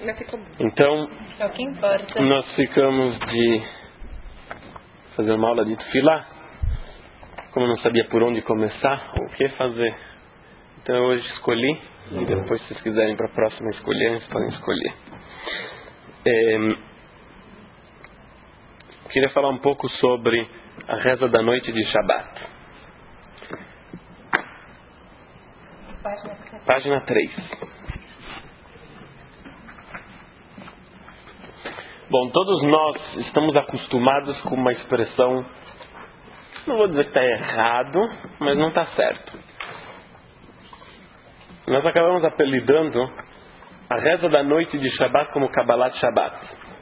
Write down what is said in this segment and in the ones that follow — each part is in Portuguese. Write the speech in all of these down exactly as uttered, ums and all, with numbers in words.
Mas ficou bom. Então, É o que importa. nós ficamos de fazer uma aula de tefilá. Como eu não sabia por onde começar, ou o que fazer. Então eu hoje escolhi, e depois se vocês quiserem para a próxima escolher, vocês podem escolher. É, queria falar um pouco sobre a reza da noite de Shabbat. Página três. Bom, todos nós estamos acostumados com uma expressão, não vou dizer que está errado, mas não está certo. Nós acabamos apelidando a reza da noite de Shabbat como Kabbalat Shabbat.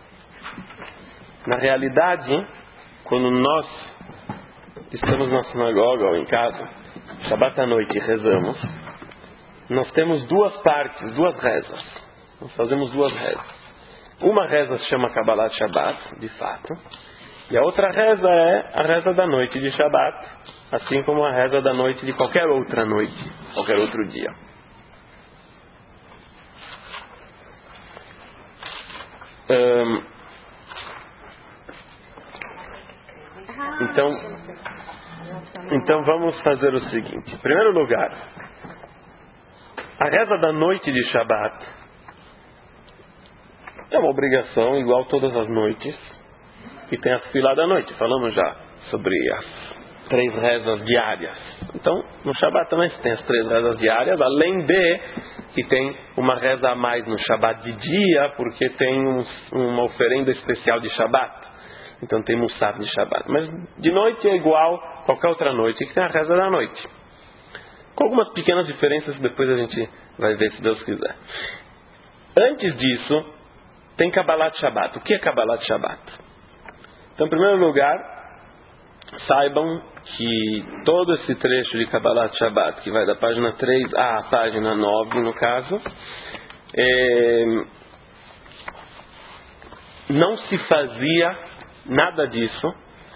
Na realidade, quando nós estamos na sinagoga ou em casa, Shabbat à noite e rezamos, nós temos duas partes, duas rezas. Nós fazemos duas rezas. Uma reza se chama Kabbalat Shabbat, de fato, e a outra reza é a reza da noite de Shabbat, assim como a reza da noite de qualquer outra noite, qualquer outro dia. Hum, então, então vamos fazer o seguinte. Em primeiro lugar, a reza da noite de Shabbat é uma obrigação igual todas as noites, e tem a fila da noite. Falamos já sobre as três rezas diárias. Então, no Shabbat também tem as três rezas diárias, além de que tem uma reza a mais no Shabbat de dia, porque tem um, uma oferenda especial de Shabbat. Então tem Musaf de Shabbat. Mas de noite é igual a qualquer outra noite, que tem a reza da noite. Com algumas pequenas diferenças que depois a gente vai ver, se Deus quiser. Antes disso, tem Kabbalat Shabbat. O que é Kabbalat Shabbat? Então, em primeiro lugar, saibam que todo esse trecho de Kabbalat Shabbat, que vai da página três à página nove, no caso, é, não se fazia nada disso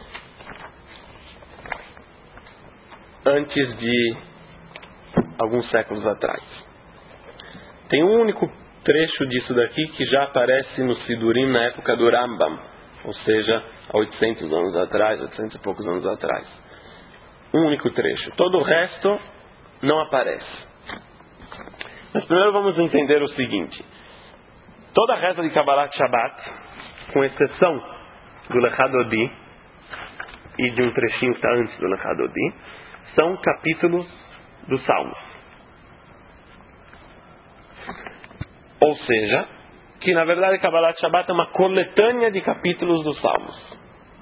antes de alguns séculos atrás. Tem um único trecho disso daqui que já aparece no Sidurim na época do Rambam, ou seja, há oitocentos anos atrás, oitocentos e poucos anos atrás. Um único trecho. Todo o resto não aparece. Mas primeiro vamos entender o seguinte. Toda a reza de Kabbalat Shabbat, com exceção do Lechadodi e de um trechinho que está antes do Lechadodi, são capítulos dos Salmos. Ou seja, que na verdade Kabbalat Shabbat é uma coletânea de capítulos dos Salmos.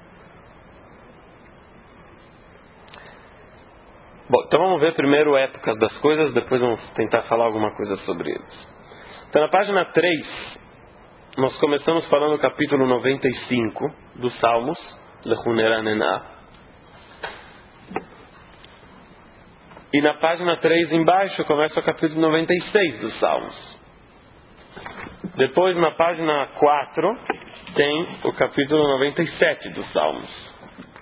Bom, então vamos ver primeiro épocas das coisas, depois vamos tentar falar alguma coisa sobre eles. Então na página três, nós começamos falando do capítulo noventa e cinco dos Salmos, Lechuneranenah. E na página três embaixo começa o capítulo noventa e seis dos Salmos. Depois, na página quatro, tem o capítulo noventa e sete dos Salmos.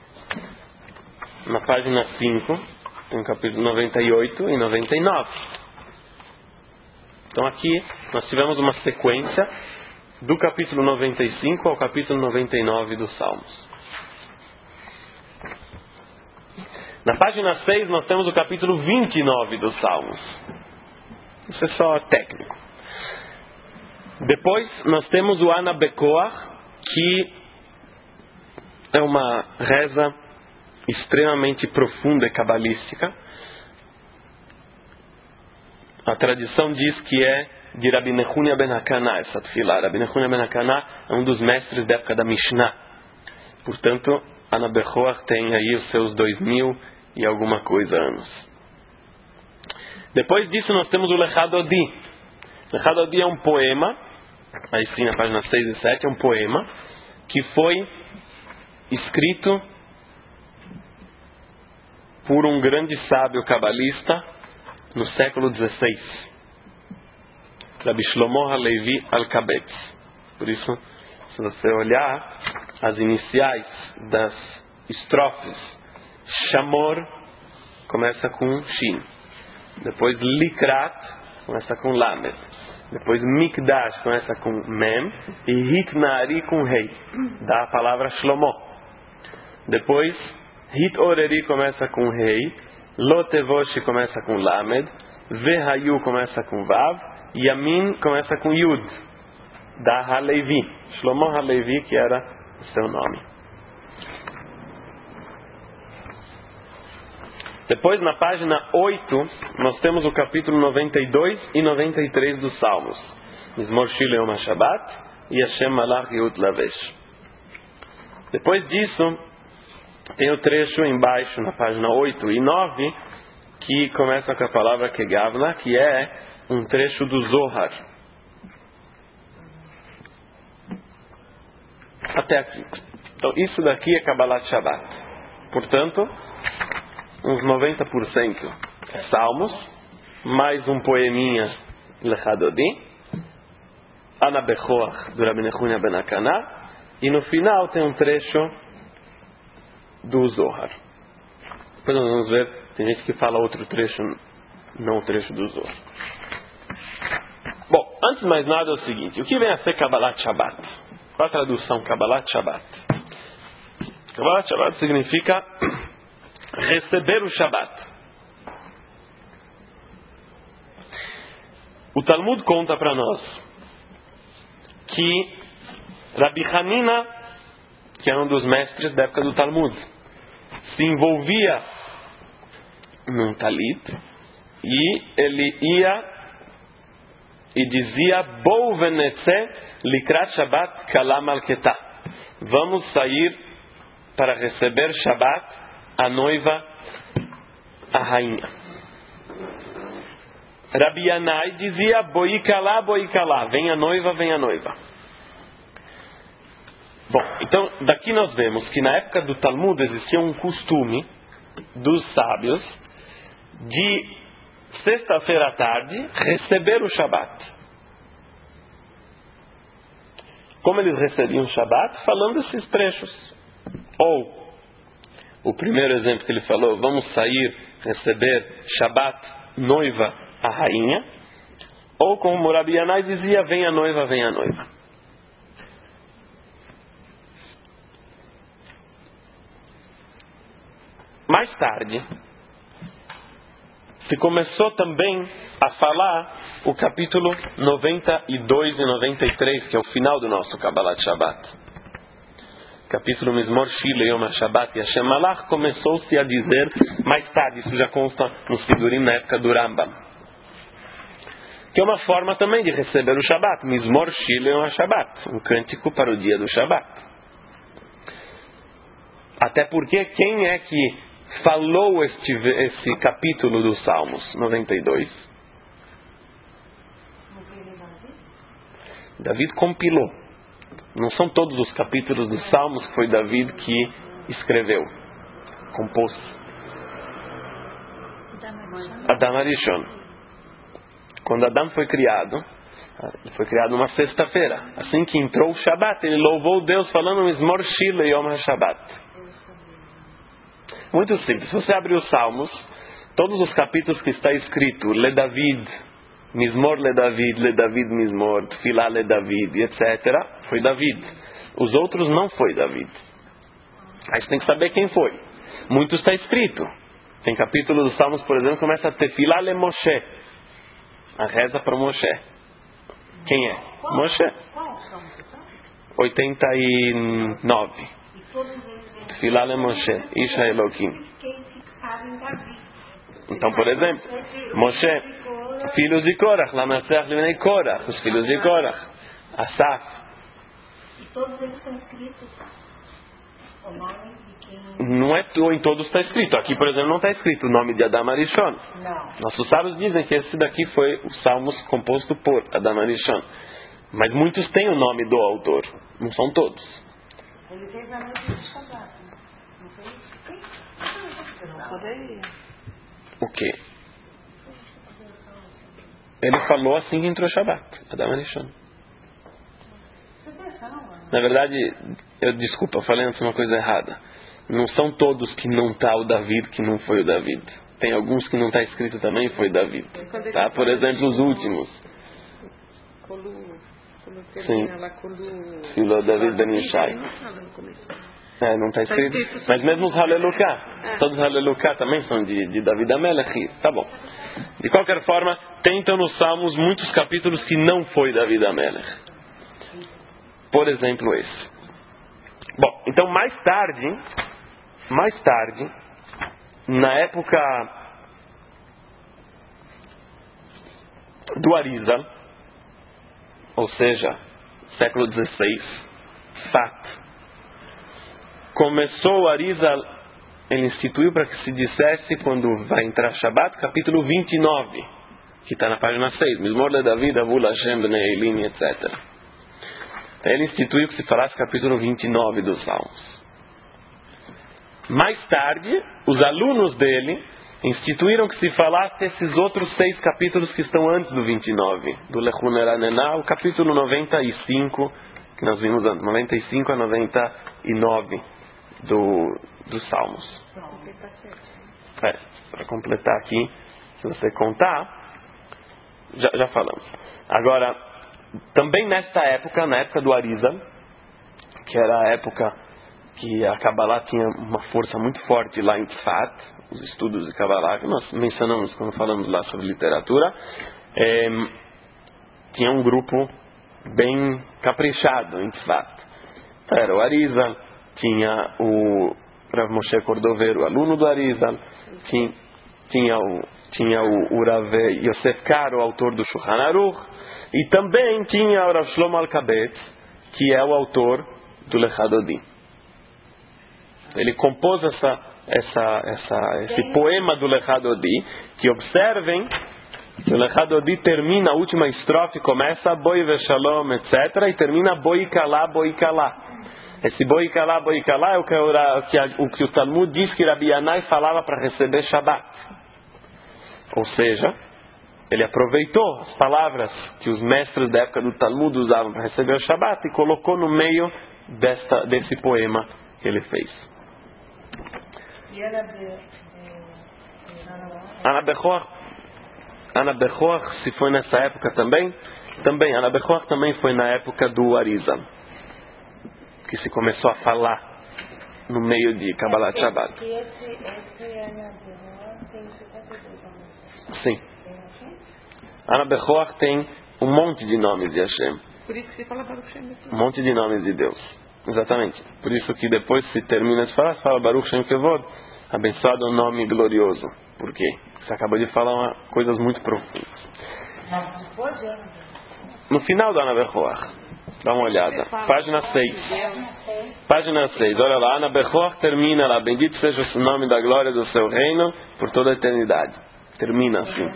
Na página cinco, tem o capítulo noventa e oito e noventa e nove. Então aqui, nós tivemos uma sequência do capítulo noventa e cinco ao capítulo noventa e nove dos Salmos. Na página seis, nós temos o capítulo vinte e nove dos Salmos. Isso é só técnico. Depois nós temos o Ana Bekoach, que é uma reza extremamente profunda e cabalística. A tradição diz que é de Rabi Nehunia ben Hakana, essa tefilá. Rabi Nehunia ben Hakana é um dos mestres da época da Mishnah. Portanto, Ana Bekoach tem aí os seus dois mil e alguma coisa anos. Depois disso nós temos o Lechadodi. Lechadodi é um poema, aí sim na página seis e sete, é um poema que foi escrito por um grande sábio cabalista no século dezesseis, Rabbi Shlomo Halevi Alkabetz. Por isso, se você olhar as iniciais das estrofes, Shamor começa com Shin, depois Likrat começa com Lamed, Depois Mikdash começa com Mem. E Hitnari com Rei. Dá a palavra Shlomo. Depois Hitoreri começa com Rei. Lotevoshi começa com Lamed. Vehayu começa com Vav. Yamin começa com Yud. Da Halevi. Shlomo Halevi, que era o seu nome. Depois, na página oito, nós temos o capítulo noventa e dois e noventa e três dos Salmos. Mizmor Shil Yom HaShabbat e Hashem Malach Yehud Lavesh. Depois disso, tem o trecho embaixo, na página oito e nove, que começa com a palavra Kegavna, que é um trecho do Zohar. Até aqui. Então, isso daqui é Kabbalat Shabbat. Portanto, uns noventa por cento Salmos, mais um poeminha Lechadodi, Ana Bechoach, do Rabbi Nehunya ben Akaná, e no final tem um trecho do Zohar. Depois nós vamos ver, tem gente que fala outro trecho, não o trecho do Zohar. Bom, antes de mais nada é o seguinte, o que vem a ser Kabbalat Shabbat? Qual a tradução Kabbalat Shabbat? Kabbalat Shabbat significa receber o Shabbat. O Talmud conta para nós que Rabi Hanina, que é um dos mestres da época do Talmud, se envolvia num talit e ele ia e dizia: Bou venetze likrat Shabbat kala malketa. Vamos sair para receber Shabbat a noiva, a rainha. Rabi Yanai dizia: Boi kalá, boi kalá. Vem a noiva, vem a noiva. Bom, então daqui nós vemos que na época do Talmud existia um costume dos sábios de sexta-feira à tarde receber o Shabat. Como eles recebiam o Shabat? Falando esses trechos. Ou, o primeiro exemplo que ele falou: vamos sair receber Shabat, noiva, a rainha. Ou como Rabi Yanai dizia: vem a noiva, vem a noiva. Mais tarde, se começou também a falar o capítulo noventa e dois e noventa e três, que é o final do nosso Kabbalat Shabbat. Capítulo Mizmor Shil Yom HaShabbat e Hashem Malach começou-se a dizer mais tarde, isso já consta no Sidurim na época do Rambam, que é uma forma também de receber o Shabbat. Mizmor Shil Yom HaShabbat, um cântico para o dia do Shabbat. Até porque quem é que falou este, esse capítulo dos Salmos noventa e dois? David compilou. Não são todos os capítulos dos Salmos que foi David que escreveu, compôs. Adam Arishon. Quando Adam foi criado, ele foi criado numa sexta-feira. Assim que entrou o Shabbat, ele louvou Deus falando Mizmor Shil Yom HaShabbat. Muito simples. Se você abrir os Salmos, todos os capítulos que está escrito Le David, Mizmor Le David, Le David Mizmor, Tfilah Le David, etcétera, foi David. Os outros não foi David. Aí você tem que saber quem foi. Muito está escrito. Tem capítulo dos Salmos, por exemplo, que começa Tfilah Le Moshe, a reza para Moshe. Quem é? Moshe. oitenta e nove. Tfilah Le Moshe, Isha Elohim. Então, por exemplo, Moshe, filhos de Korach, Lamatzach Limenei Korach, os filhos de Korach, Asaf. E todos eles estão escritos o nome de quem... Não é em todos está escrito. Aqui, por exemplo, não está escrito o nome de Adam Arishon. Não. Nossos sábios dizem que esse daqui foi o Salmos composto por Adam Arishon. Mas muitos têm o nome do autor. Não são todos. Ele fez a noite de Shabbat. Não foi isso? Não poderia. O quê? Ele falou assim que entrou Shabbat. Adam Arishon. Na verdade, eu desculpa, eu falei antes uma coisa errada. Não são todos que não está o David que não foi o David. Tem alguns que não está escrito também foi David. Tá? Por exemplo, os últimos. Colu... Quando Sim. termina lá, Colu... Filho David Ben Ishai. Não fala no começo. É, não está Tá escrito. escrito só- Mas mesmo os Haleluká, É. todos os Haleluká também são de, de David Amelech. Tá bom. De qualquer forma, tem então nos Salmos muitos capítulos que não foi David Amelech. Por exemplo, esse. Bom, então mais tarde, mais tarde, na época do Arizal, ou seja, século dezesseis, Sat, começou o Arizal, ele instituiu para que se dissesse quando vai entrar Shabbat, capítulo vinte e nove, que está na página seis, Mizmor le David, Avul Hashem, Bnei Elim, etcétera. Ele instituiu que se falasse capítulo vinte e nove dos Salmos. Mais tarde, os alunos dele instituíram que se falasse esses outros seis capítulos que estão antes do vinte e nove, do Lechun Eranená, o capítulo noventa e cinco, que nós vimos antes, noventa e cinco a noventa e nove do, dos Salmos. É, para completar aqui, se você contar, já, já falamos. Agora, também nesta época, na época do Arizal, que era a época que a Kabbalah tinha uma força muito forte lá em Tzfat, os estudos de Kabbalah, que nós mencionamos quando falamos lá sobre literatura, é, tinha um grupo bem caprichado em Tzfat. Então, era o Arizal, tinha o Rav Moshe Cordoveiro, aluno do Arizal, tinha, tinha o, tinha o, o Rav Yosef Karo, autor do Shulchan Aruch, e também tinha o Rav Shlomo Alkabetz, que é o autor do Lechadodi. Ele compôs essa, essa, essa, esse poema do Lechadodi, que observem que o Lechadodi termina, a última estrofe começa Boi Veshalom, etcétera, e termina Boi Kalá, Boi Kalá. Esse Boi Kalá, Boi Kalá é o que, o, que a, o que o Talmud diz que Rabi Yanai falava para receber Shabbat. Ou seja, ele aproveitou as palavras que os mestres da época do Talmud usavam para receber o Shabbat e colocou no meio desta, desse poema que ele fez. E era de... Ana Bechoach, Ana Bechoach, se foi nessa época também, também, Ana Bechoach também foi na época do Arizal, que se começou a falar no meio de Kabbalat Shabbat. E esse, esse Ana Bechoach tem cinquenta e dois anos. Sim. Ana Bechoach tem um monte de nomes de Hashem. Por isso que se fala Baruch Shem. Um monte de nomes de Deus. Exatamente. Por isso que depois se termina de falar, fala Baruch Shem Kevod, abençoado o nome glorioso. Por quê? Você acabou de falar uma, coisas muito profundas. No final da Ana Bechoach, dá uma olhada. Página seis. Página seis. Olha lá, Ana Bechoach termina lá. Bendito seja o nome da glória do seu reino por toda a eternidade. Termina assim.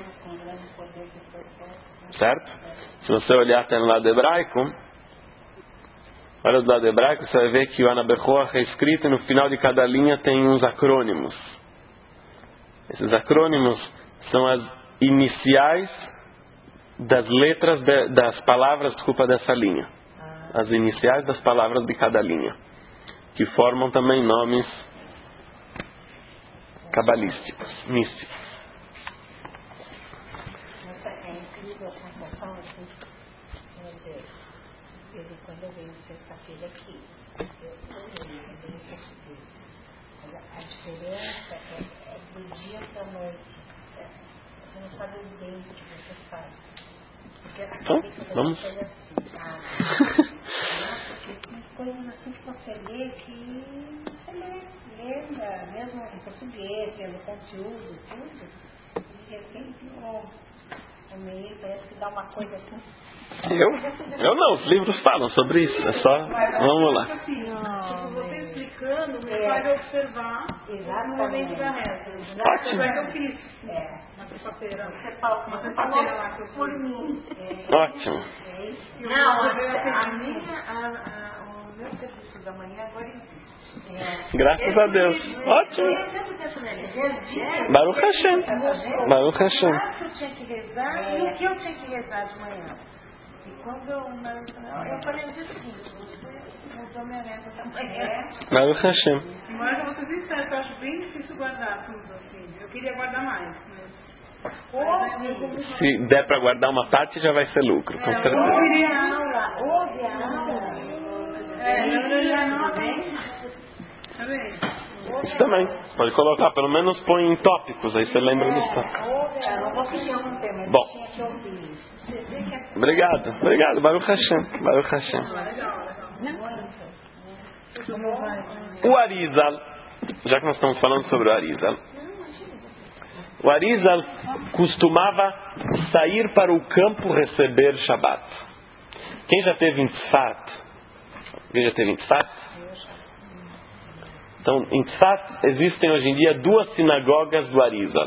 Certo? Se você olhar até no lado hebraico, olha do lado hebraico, você vai ver que o Ana Bechoach é escrito e no final de cada linha tem uns acrônimos. Esses acrônimos são as iniciais das letras, de, das palavras, desculpa, dessa linha. As iniciais das palavras de cada linha. Que formam também nomes cabalísticos, místicos. É incrível a sensação assim, meu Deus, ele quando eu venho sexta-feira aqui, eu olhei, eu venho sexta-feira. A diferença é, é do dia para noite. É, você não sabe o bem que você faz. Porque a Então, cabeça vamos. da gente é assim, ah, porque tem coisas assim que você lê que você lê, lembra, mesmo em português, pelo conteúdo, tudo, e de repente o meio parece que dá uma coisa assim. Eu? Eu não, os livros falam sobre isso. É só. Vamos lá. Tipo, você explicando me faz observar no momento da reza. Ótimo. Foi o que eu fiz É. na sexta-feira. Você falou, Na você sexta-feira falou lá que eu por fui. mim. É, Ótimo. é isso. Eu Não, vou a, ver a, a minha, a, a, o meu serviço da manhã agora existe. É. Graças a Deus. Ótimo. Baruch Hashem. Baruch Hashem. O que eu tinha que rezar e o que eu tinha que rezar de manhã. E quando eu, eu falei assim, você mudou minha reza da manhã. Baruch Hashem. Mas eu vou ser sincera, eu acho bem difícil guardar tudo assim. Eu queria guardar mais, mas Se der para guardar uma parte, já vai ser lucro, com certeza. Ouve a aula, ouve a aula. É, não Isso também. Pode colocar, pelo menos põe em tópicos, aí você lembra dos tópicos. Bom. Obrigado, obrigado. Baruch Hashem, Baruch Hashem. O Arizal, já que nós estamos falando sobre o Arizal, o Arizal costumava sair para o campo receber Shabbat. Quem já teve em Tzfat? Quem já teve em Tzfat? Então, em Tzfat existem hoje em dia duas sinagogas do Arizal.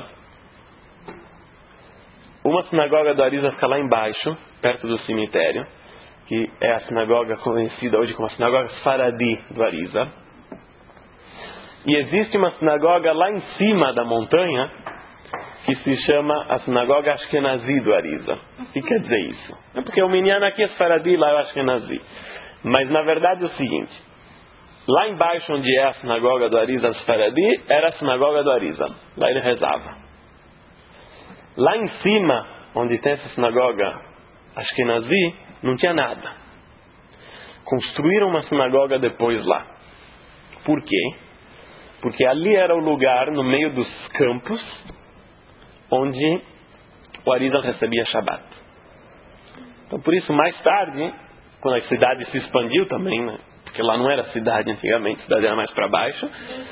Uma sinagoga do Arizal fica lá embaixo, perto do cemitério, que é a sinagoga conhecida hoje como a sinagoga Sfaradi do Arizal. E existe uma sinagoga lá em cima da montanha, que se chama a sinagoga Ashkenazi do Arizal. O que quer dizer isso? É porque o minyan aqui é Sfaradi, lá é o Ashkenazi. Mas na verdade é o seguinte: lá embaixo onde é a sinagoga do Arizal Sfaradi, era a sinagoga do Arizal. Lá ele rezava. Lá em cima, onde tem essa sinagoga Ashkenazi, não tinha nada. Construíram uma sinagoga depois lá. Por quê? Porque ali era o lugar, no meio dos campos, onde o Arizal recebia Shabbat. Então por isso, mais tarde, quando a cidade se expandiu também, né? Porque lá não era cidade antigamente, a cidade era mais para baixo.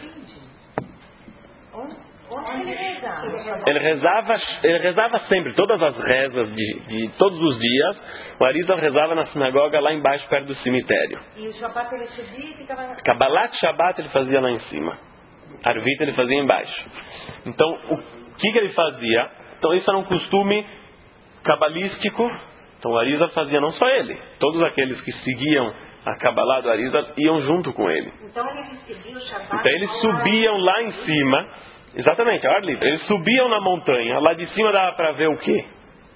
Ele rezava, ele rezava sempre, todas as rezas de, de todos os dias, o Arizal rezava na sinagoga lá embaixo, perto do cemitério. E o Shabbat ele subia e ficava... Kabbalat Shabbat ele fazia lá em cima. Arvit ele fazia embaixo. Então, o que, que ele fazia? Então, isso era um costume cabalístico. Então, o Arizal fazia, não só ele. Todos aqueles que seguiam a Kabbalah do Arizal iam junto com ele. Então, ele recebia o Shabbat... Então, eles subiam lá em cima... Exatamente, ao ar livre. Eles subiam na montanha. Lá de cima dava para ver o quê?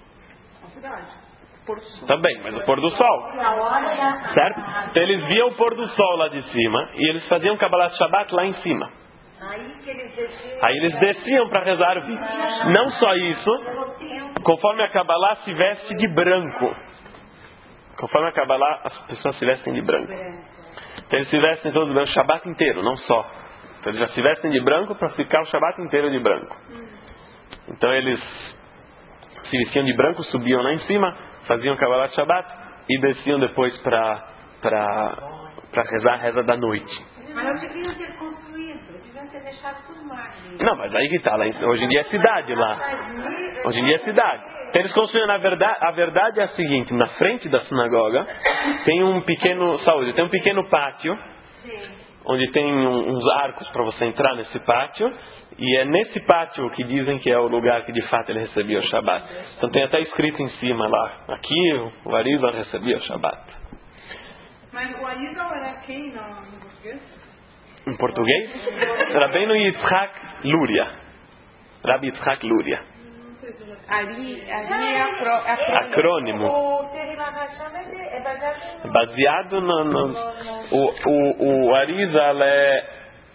A cidade. Pôr do sol. Também, mas o pôr do sol. Certo? Então eles viam o pôr do sol lá de cima. E eles faziam Kabbalat Shabbat lá em cima. Aí que eles desciam... Aí eles desciam para rezar o vídeo. Não só isso, conforme a Kabbalah se veste de branco. Conforme a Kabbalah, as pessoas se vestem de branco. Então eles se vestem todos de branco o Shabbat inteiro, não só. Então eles já se vestem de branco para ficar o Shabbat inteiro de branco. Então eles se vestiam de branco, subiam lá em cima, faziam Kabbalat Shabbat e desciam depois para para rezar a reza da noite. Mas não deviam ter construído, deviam ter deixado tudo mais. Não, mas aí que tá, lá em, hoje em dia é cidade lá. Hoje em dia é cidade. Então eles construíram, na verdade, a verdade é a seguinte: na frente da sinagoga tem um pequeno, saúde, tem um pequeno pátio. Sim. Onde tem um, uns arcos para você entrar nesse pátio, e é nesse pátio que dizem que é o lugar que de fato ele recebia o Shabbat. Então tem até escrito em cima lá, aqui o Arizal recebia o Shabbat. Mas o Arizal era quem no, no português? Em português? Era bem no Yitzhak Luria. Rabbi Yitzhak Luria. Não sei se eu já... Ali, ali é acro, acrônimo. Acrônimo. O Terima Hashem é baseado no... Baseado no... no o, o, o Arizal é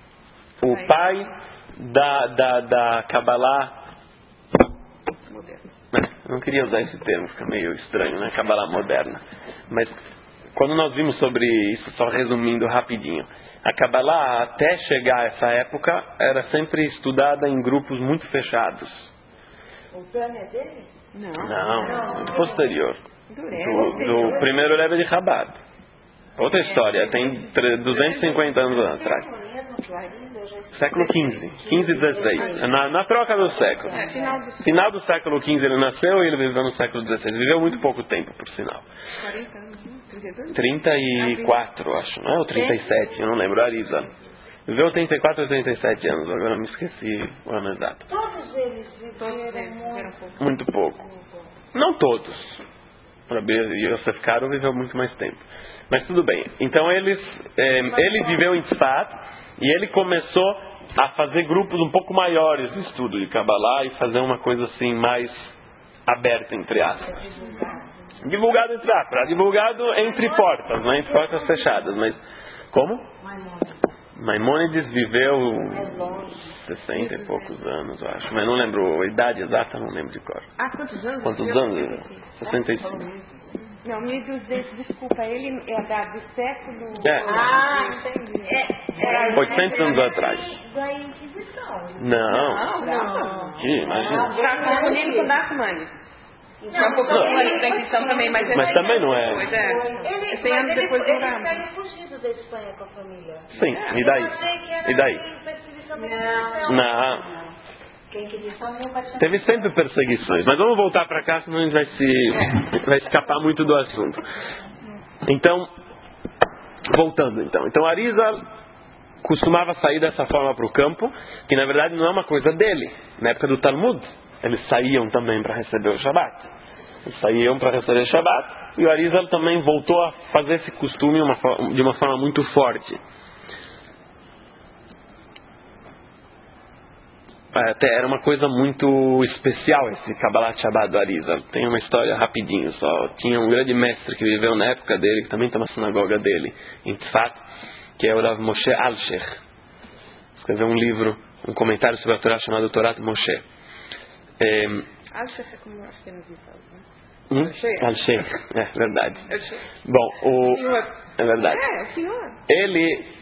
o pai da, da, da Kabbalah... Não queria usar esse termo, fica meio estranho, né? Kabbalah moderna. Mas quando nós vimos sobre isso, só resumindo rapidinho, a Kabbalah, até chegar a essa época, era sempre estudada em grupos muito fechados. O plano é dele? Não. Não, muito posterior. Do, Do, do primeiro leve de Chabad. Outra história, tem duzentos e cinquenta anos atrás. Século quinze, quinze e dezesseis. Na, na troca do século. É, final do Final do século quinze ele nasceu e ele viveu no século dezesseis. Ele viveu muito pouco tempo, por sinal. quarenta anos, né? trinta e dois? trinta e quatro, acho, não é? Ou trinta e sete, eu não lembro. Arizal. Viveu trinta e quatro ou trinta e sete anos, agora me esqueci o ano exato. Todos eles viveram Viveram pouco. Muito pouco. Não todos. Rabbi Yosef Karo viveu muito mais tempo. Mas tudo bem. Então eles, eh, ele viveu em Tzfat e ele começou a fazer grupos um pouco maiores de estudo de Kabbalah e fazer uma coisa assim mais aberta, entre aspas. Divulgado entre aspas. Divulgado entre portas, não é? Entre portas fechadas. Mas como? Maimônides viveu sessenta e poucos anos, eu acho. Mas não lembro a idade exata, não lembro de cor. Ah, quantos anos? Quantos anos? sessenta e cinco. Não, mil e duzentos, desculpa, ele é da, do século... É. Ah, entendi. É, é, oitocentos anos atrás. Da Inquisição. Não. Não, não. Que, imagina. Já confundindo com Darkman. Não, um pouco antes da Inquisição também, mas... Mas também não é. Pois é. Ele, cem anos ele, depois do ele Ramos. saiu fugido da Espanha com a família. Sim, e daí? E daí? Não. Não. Quem Inquisição nunca tinha... Teve sempre perseguições. Mas vamos voltar para cá, senão a gente vai, se, vai escapar muito do assunto. Então, voltando então. Então Arizal costumava sair dessa forma para o campo, que na verdade não é uma coisa dele. Na época do Talmud, eles saíam também para receber o Shabat. Eles saíam para receber o Shabat, e o Arizal também voltou a fazer esse costume uma, de uma forma muito forte. Até era uma coisa muito especial esse Kabbalat Shabbat do Arizal. Tem uma história rapidinho só. Tinha um grande mestre que viveu na época dele, que também está na sinagoga dele, em Tzfat, que é o Rav Moshe Alsher. Escreveu um livro, um comentário sobre a Torá chamado Torat Moshe. É... Alsher é como acho que é no Vital, né? Hum? Alsher, é verdade. Bom, o... é verdade. É, o senhor. Ele...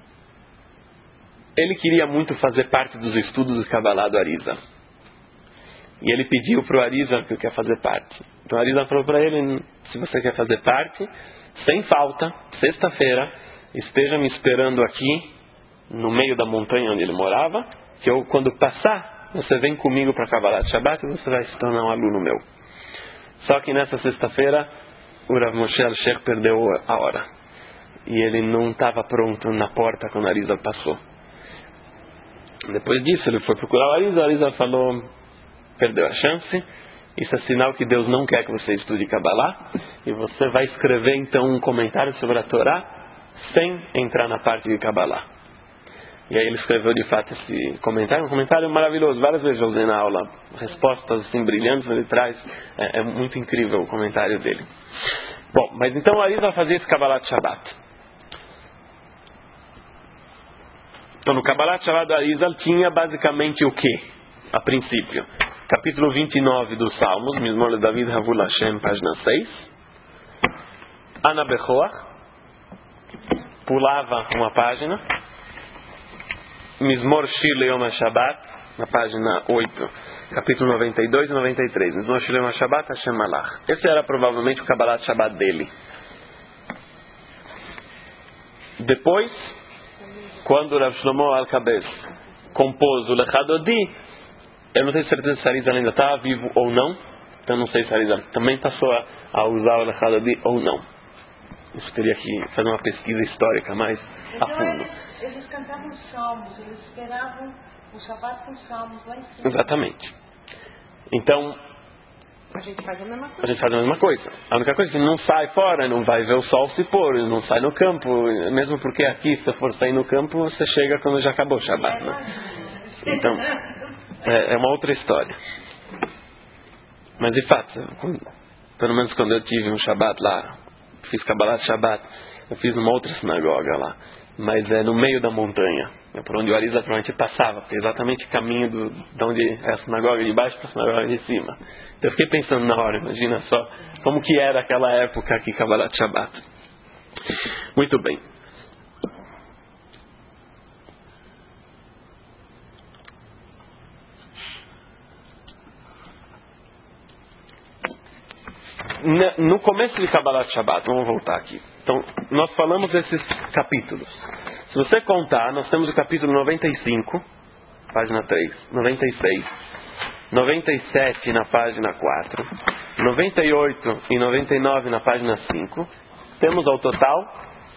Ele queria muito fazer parte dos estudos do Kabbalah do Arizal. E ele pediu para o Arizal que quer fazer parte. Então o Arizal falou para ele, se você quer fazer parte, sem falta, sexta-feira, esteja me esperando aqui, no meio da montanha onde ele morava, que eu, quando passar, você vem comigo para Kabbalat Shabbat e você vai se tornar um aluno meu. Só que nessa sexta-feira, o Rav Moshe Alsher perdeu a hora. E ele não estava pronto na porta quando o Arizal passou. Depois disso ele foi procurar o Arizal, o Arizal falou, perdeu a chance, isso é sinal que Deus não quer que você estude Kabbalah, e você vai escrever então um comentário sobre a Torá sem entrar na parte de Kabbalah. E aí ele escreveu de fato esse comentário, um comentário maravilhoso, várias vezes eu usei na aula, respostas assim brilhantes ele traz, é, é muito incrível o comentário dele. Bom, mas então o Arizal fazia esse Kabbalat Shabbat. Então no Kabbalat Shabbat do Arizal tinha basicamente o que? A princípio, capítulo vinte e nove dos Salmos, Mizmor David Havul Hashem, página seis. Ana Bechoach, pulava uma página. Mizmor Shir Leom HaShabbat, na página oito, capítulo noventa e dois e noventa e três. Mizmor Shir Leom HaShabbat, Hashem Malach. Esse era provavelmente o Kabbalat Shabbat dele. Depois, quando Rav Shlomo Alkabetz compôs o Lechadodi, eu não sei se certeza se Arizal ainda está vivo ou não, então não sei se Arizal também passou a, a usar o Lechadodi ou não. Isso teria que fazer uma pesquisa histórica mais então, a fundo. Eles, eles cantavam os salmos, eles esperavam o Shabbat com os salmos lá em cima. Exatamente. Então, A gente faz a mesma coisa. a gente faz a mesma coisa. A única coisa é que não sai fora, não vai ver o sol se pôr, não sai no campo. Mesmo porque aqui, se você for sair no campo, você chega quando já acabou o Shabbat. Né? Então, é, é uma outra história. Mas de fato, quando, pelo menos quando eu tive um Shabbat lá, fiz Kabbalat Shabbat, eu fiz numa outra sinagoga lá. Mas é no meio da montanha, é por onde o Arizal provavelmente passava, é exatamente o caminho do, de onde é a sinagoga de baixo para a sinagoga de cima. Então eu fiquei pensando na hora, imagina só, como que era aquela época aqui, Kabbalat Shabbat. Muito bem. No começo de Kabbalat Shabbat, vamos voltar aqui. Então, nós falamos desses capítulos. Se você contar, nós temos o capítulo noventa e cinco, página três, noventa e seis, noventa e sete na página quatro, noventa e oito e noventa e nove na página cinco. Temos ao total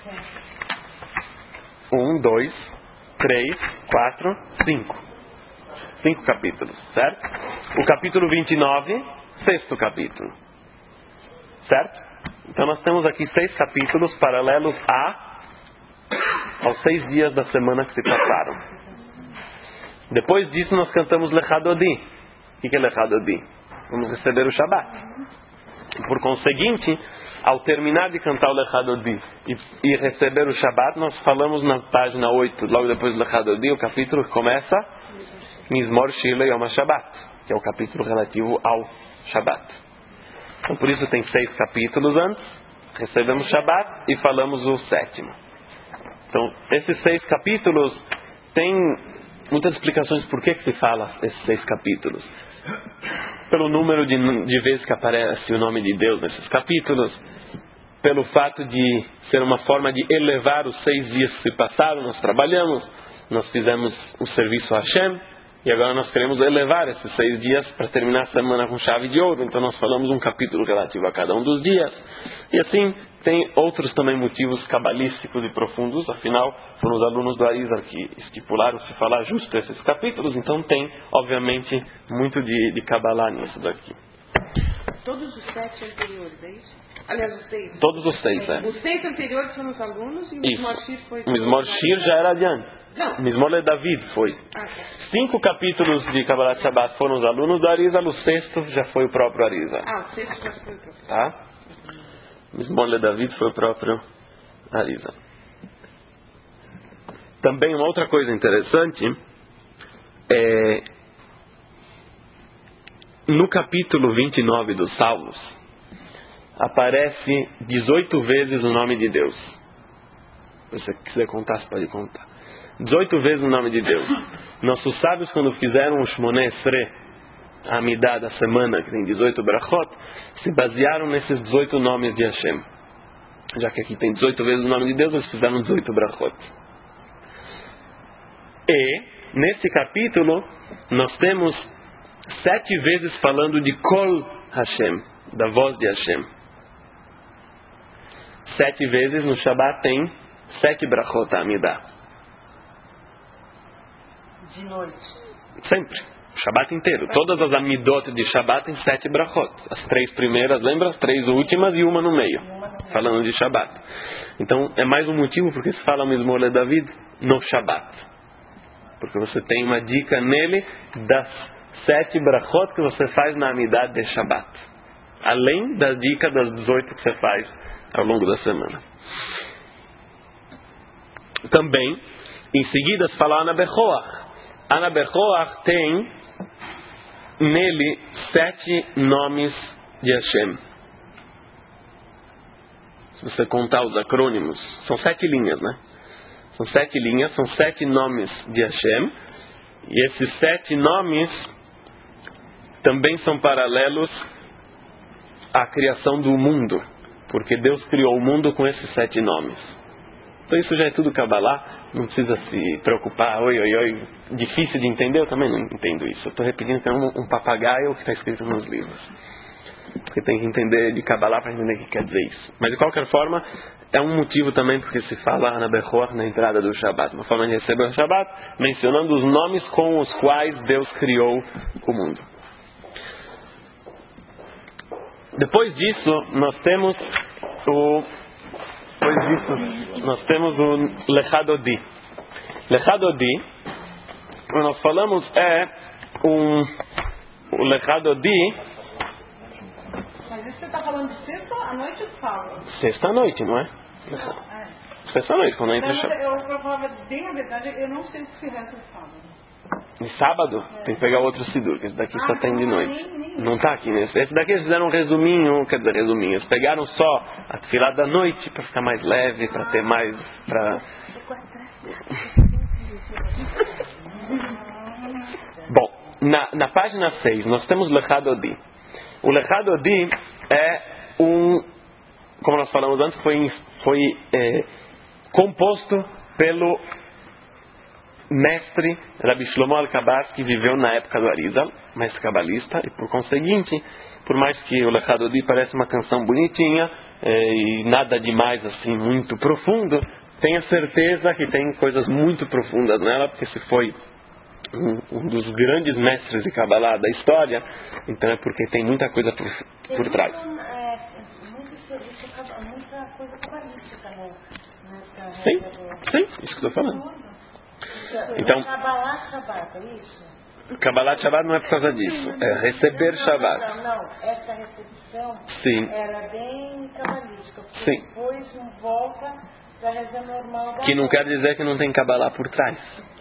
um, dois, três, quatro, cinco. Cinco capítulos, certo? O capítulo vinte e nove, sexto capítulo. Certo? Então nós temos aqui seis capítulos paralelos a aos seis dias da semana que se passaram. Depois disso nós cantamos Lechadodi. O que é Lechadodi? Vamos receber o Shabbat. Por conseguinte, ao terminar de cantar o Lechadodi e, e receber o Shabat, nós falamos na página oito, logo depois do Lechadodi, o capítulo que começa Mizmor Shir Yom HaShabbat, que é o capítulo relativo ao Shabat. Então por isso tem seis capítulos antes, recebemos Shabat e falamos o sétimo. Então esses seis capítulos têm muitas explicações por que, que se fala esses seis capítulos. Pelo número de, de vezes que aparece o nome de Deus nesses capítulos, pelo fato de ser uma forma de elevar os seis dias que se passaram, nós trabalhamos, nós fizemos um serviço a Hashem, e agora nós queremos elevar esses seis dias para terminar a semana com chave de ouro. Então nós falamos um capítulo relativo a cada um dos dias. E assim, tem outros também motivos cabalísticos e profundos. Afinal, foram os alunos do Arizal que estipularam se falar justo esses capítulos. Então tem, obviamente, muito de, de cabalá nisso daqui. Todos os sete anteriores, é isso? Aliás, os seis. Todos os seis, é. Os seis anteriores foram os alunos e o Mizmor Shir foi... O Mizmor Shir já era adiante. Não. Mizmor Le David foi. Ah, tá. Cinco capítulos de Kabbalat Shabbat foram os alunos do Arizal, o sexto já foi o próprio Arizal. Ah, o sexto já foi o próprio. Tá? Mizmor Le David foi o próprio Arizal. Também uma outra coisa interessante é no capítulo vinte e nove dos Salmos aparece dezoito vezes o nome de Deus. Se você quiser contar, você pode contar. dezoito vezes o nome de Deus. Nossos sábios, quando fizeram o Shmoneh Esrei, a Amidah da semana, que tem dezoito brachot, se basearam nesses dezoito nomes de Hashem. Já que aqui tem dezoito vezes o nome de Deus, eles fizeram dezoito brachot. E, nesse capítulo, nós temos sete vezes falando de Kol Hashem, da voz de Hashem. Sete vezes no Shabbat tem sete brachot a Amidah. De noite. Sempre. O Shabbat inteiro. Todas as Amidot de Shabbat tem sete brachot. As três primeiras, lembra? As três últimas e uma no meio. Falando de Shabbat. Então, é mais um motivo porque se fala Mizmor Le David no Shabbat. Porque você tem uma dica nele das sete brachot que você faz na Amidah de Shabbat. Além da dica das dezoito que você faz ao longo da semana. Também, em seguida, se fala Ana Bechoach. Ana Bechoach tem nele sete nomes de Hashem. Se você contar os acrônimos, são sete linhas, né? São sete linhas, são sete nomes de Hashem. E esses sete nomes também são paralelos à criação do mundo. Porque Deus criou o mundo com esses sete nomes. Então isso já é tudo Kabbalah. Não precisa se preocupar, oi, oi, oi, difícil de entender, eu também não entendo isso. Eu estou repetindo que é um, um papagaio que está escrito nos livros. Porque tem que entender de Kabbalah para entender o que quer dizer isso. Mas de qualquer forma, é um motivo também porque se fala Ana Bechoach na entrada do Shabbat. Uma forma de receber o Shabbat, mencionando os nomes com os quais Deus criou o mundo. Depois disso, nós temos o... Depois disso, nós temos o Lechadodi. Lechadodi, como nós falamos, é um... O Lechadodi... Mas isso você está falando de sexta à noite ou sábado? Sexta à noite, não é? Não, é. Sexta à noite, quando entra o Então, Shabbat. eu, eu falava bem a verdade, eu não sei o que se resta de sábado. E sábado, é. Tem que pegar outro Sidur, que esse daqui ah, só tem de noite. Nem, nem não está aqui nesse. Esse daqui eles fizeram um resuminho, quer dizer, resuminho. Eles pegaram só a tefilá da noite para ficar mais leve, para ter mais... Pra... Bom, na, na página seis nós temos Lechadodi. O Lechadodi é um... Como nós falamos antes, foi, foi é, composto pelo... mestre Rabbi Shlomo Alkabaz, que viveu na época do Arizal, mestre cabalista, e por conseguinte, por mais que o Lechadodi pareça uma canção bonitinha é, e nada demais assim muito profundo, tenha certeza que tem coisas muito profundas nela, porque se foi um, um dos grandes mestres de Kabbalah da história, então é porque tem muita coisa por, por trás. É, muita coisa cabalística, né? Sim, sim, isso que eu estou falando. Então, Kabbalah Shabbat, é isso? Kabbalat Shabbat não é por causa disso. É receber não, Shabbat. Não, não, essa recepção Sim. era bem cabalística. Sim. Depois volta para a reza normal da Que não noite. quer dizer que não tem Kabbalah por trás.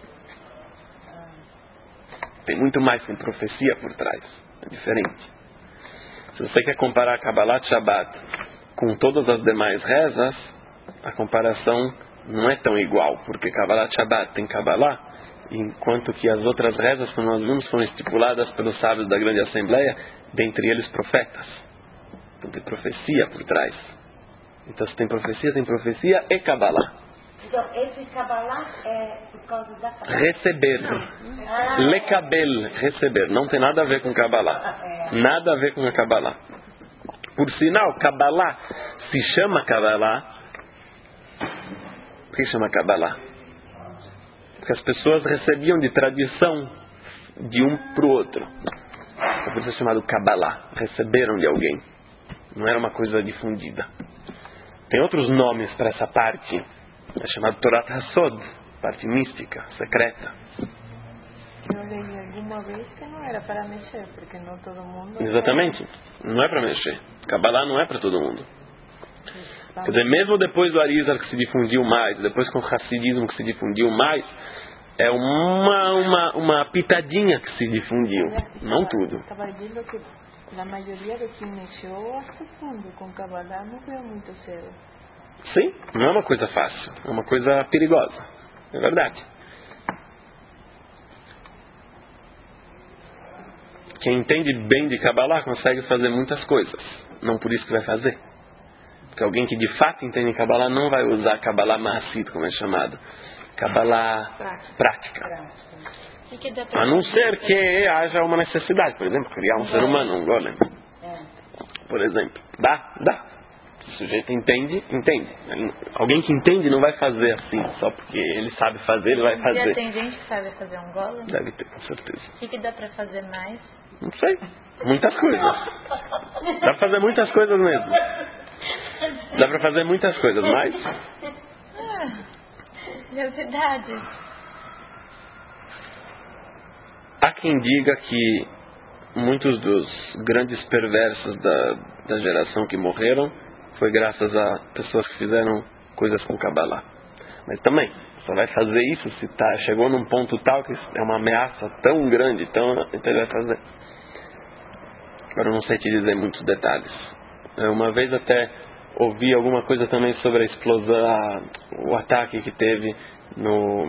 Tem muito mais, tem profecia por trás. É diferente. Se você quer comparar Kabbalat Shabbat com todas as demais rezas, a comparação não é tão igual, porque Kabbalat Shabbat tem Kabbalah, enquanto que as outras rezas, como nós vimos, foram estipuladas pelos sábios da grande assembleia, dentre eles profetas. Então tem profecia por trás. Então se tem profecia, tem profecia e Kabbalah. Então, esse Kabbalah é por causa da Kabbalah. Receber. Ah, Lekabel, receber. Não tem nada a ver com Kabbalah. Nada a ver com a Kabbalah. Por sinal, Kabbalah se chama Kabbalah. Por que chama Kabbalah? Porque as pessoas recebiam de tradição de um para o outro. É por isso é chamado Kabbalah. Receberam de alguém. Não era uma coisa difundida. Tem outros nomes para essa parte. É chamado Torat Hasod, parte mística, secreta. Eu li alguma vez que não era para mexer, porque não todo mundo... Exatamente. Não é para mexer. Kabbalah não é para todo mundo. Quer dizer, mesmo depois do Arizal que se difundiu mais, depois com o Hassidismo que se difundiu mais, é uma, uma, uma pitadinha que se difundiu. Não tudo. Estava dizendo que a maioria de quem mexeu a fundo com Kabbalah não veio muito cedo. Sim, não é uma coisa fácil. É uma coisa perigosa. É verdade. Quem entende bem de Kabbalah consegue fazer muitas coisas. Não por isso que vai fazer. Porque alguém que de fato entende Kabbalah não vai usar Kabbalah Maasit, como é chamado. Kabbalah prática. prática. A não ser que haja uma necessidade. Por exemplo, criar um ser humano, um golem. Por exemplo. Dá? Dá. Se o sujeito entende, entende. Alguém que entende não vai fazer assim, só porque ele sabe fazer, ele vai fazer. Já tem gente que sabe fazer um golem? Deve ter, com certeza. O que, que dá pra fazer mais? Não sei. Muitas coisas. Dá pra fazer muitas coisas mesmo. Dá pra fazer muitas coisas, mas... Ah, novidades. Há quem diga que muitos dos grandes perversos da, da geração que morreram foi graças a pessoas que fizeram coisas com Kabbalah. Mas também, só vai fazer isso se tá, chegou num ponto tal que é uma ameaça tão grande, tão, então ele vai fazer. Agora eu não sei te dizer muitos detalhes. Eu uma vez até ouvi alguma coisa também sobre a explosão, a, o ataque que teve no...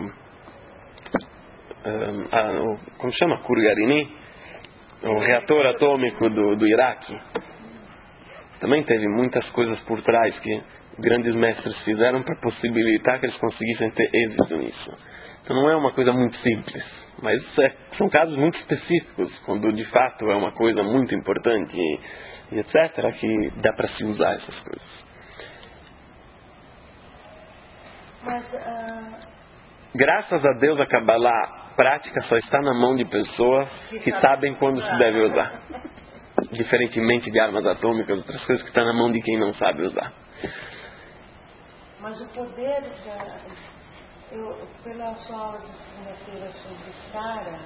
Um, a, no como chama? Kurgarini? O reator atômico do, do Iraque. Também teve muitas coisas por trás que grandes mestres fizeram para possibilitar que eles conseguissem ter êxito nisso. Então não é uma coisa muito simples, mas é, são casos muito específicos, quando de fato é uma coisa muito importante e, e etcétera, que dá para se usar essas coisas. Mas, uh... graças a Deus a Kabbalah prática só está na mão de pessoas que sabem quando se deve usar. Diferentemente de armas atômicas, outras coisas que estão na mão de quem não sabe usar. Mas o poder, eu, pela sua aula de segunda-feira sobre Sara,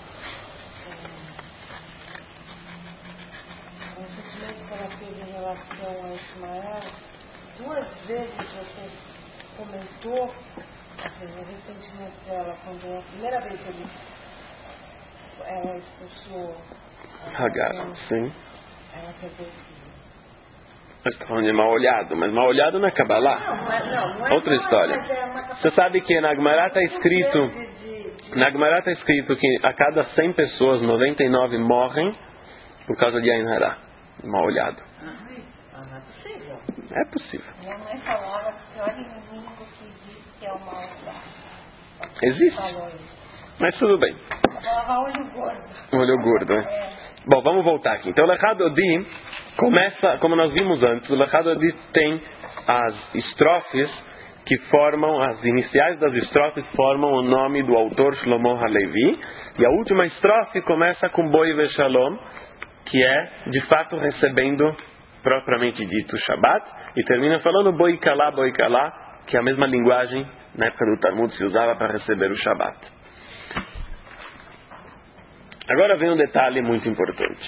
o sentimento que ela teve em relação a Ismael, duas vezes você comentou assim, o ressentimento dela, quando a primeira vez que ele, ela expulsou Hagar, sim. ela pegou Mas está falando de mal olhado, mas mal olhado não é Kabbalah. Não, mas não, não é outra mal, história. mas é uma Você sabe que na Gemara está escrito, de, de, de... na Gemara está escrito que a cada cem pessoas, noventa e nove morrem por causa de Ain Hara, mal olhado. Ah, não é possível. É possível. Minha mãe falava que olha o único que diz que é o mal olhado. Existe. Falou isso. Mas tudo bem. Falava olho gordo. Olho gordo, né? É. Bom, vamos voltar aqui. Então o Lechad Odi começa, como nós vimos antes, o Lechad Odi tem as estrofes que formam, as iniciais das estrofes formam o nome do autor Shlomo Halevi, e a última estrofe começa com Boi Veshalom, que é de fato recebendo propriamente dito Shabbat, e termina falando Boi Kalá, Boi Kalá, que é a mesma linguagem na época do Talmud se usava para receber o Shabbat. Agora vem um detalhe muito importante.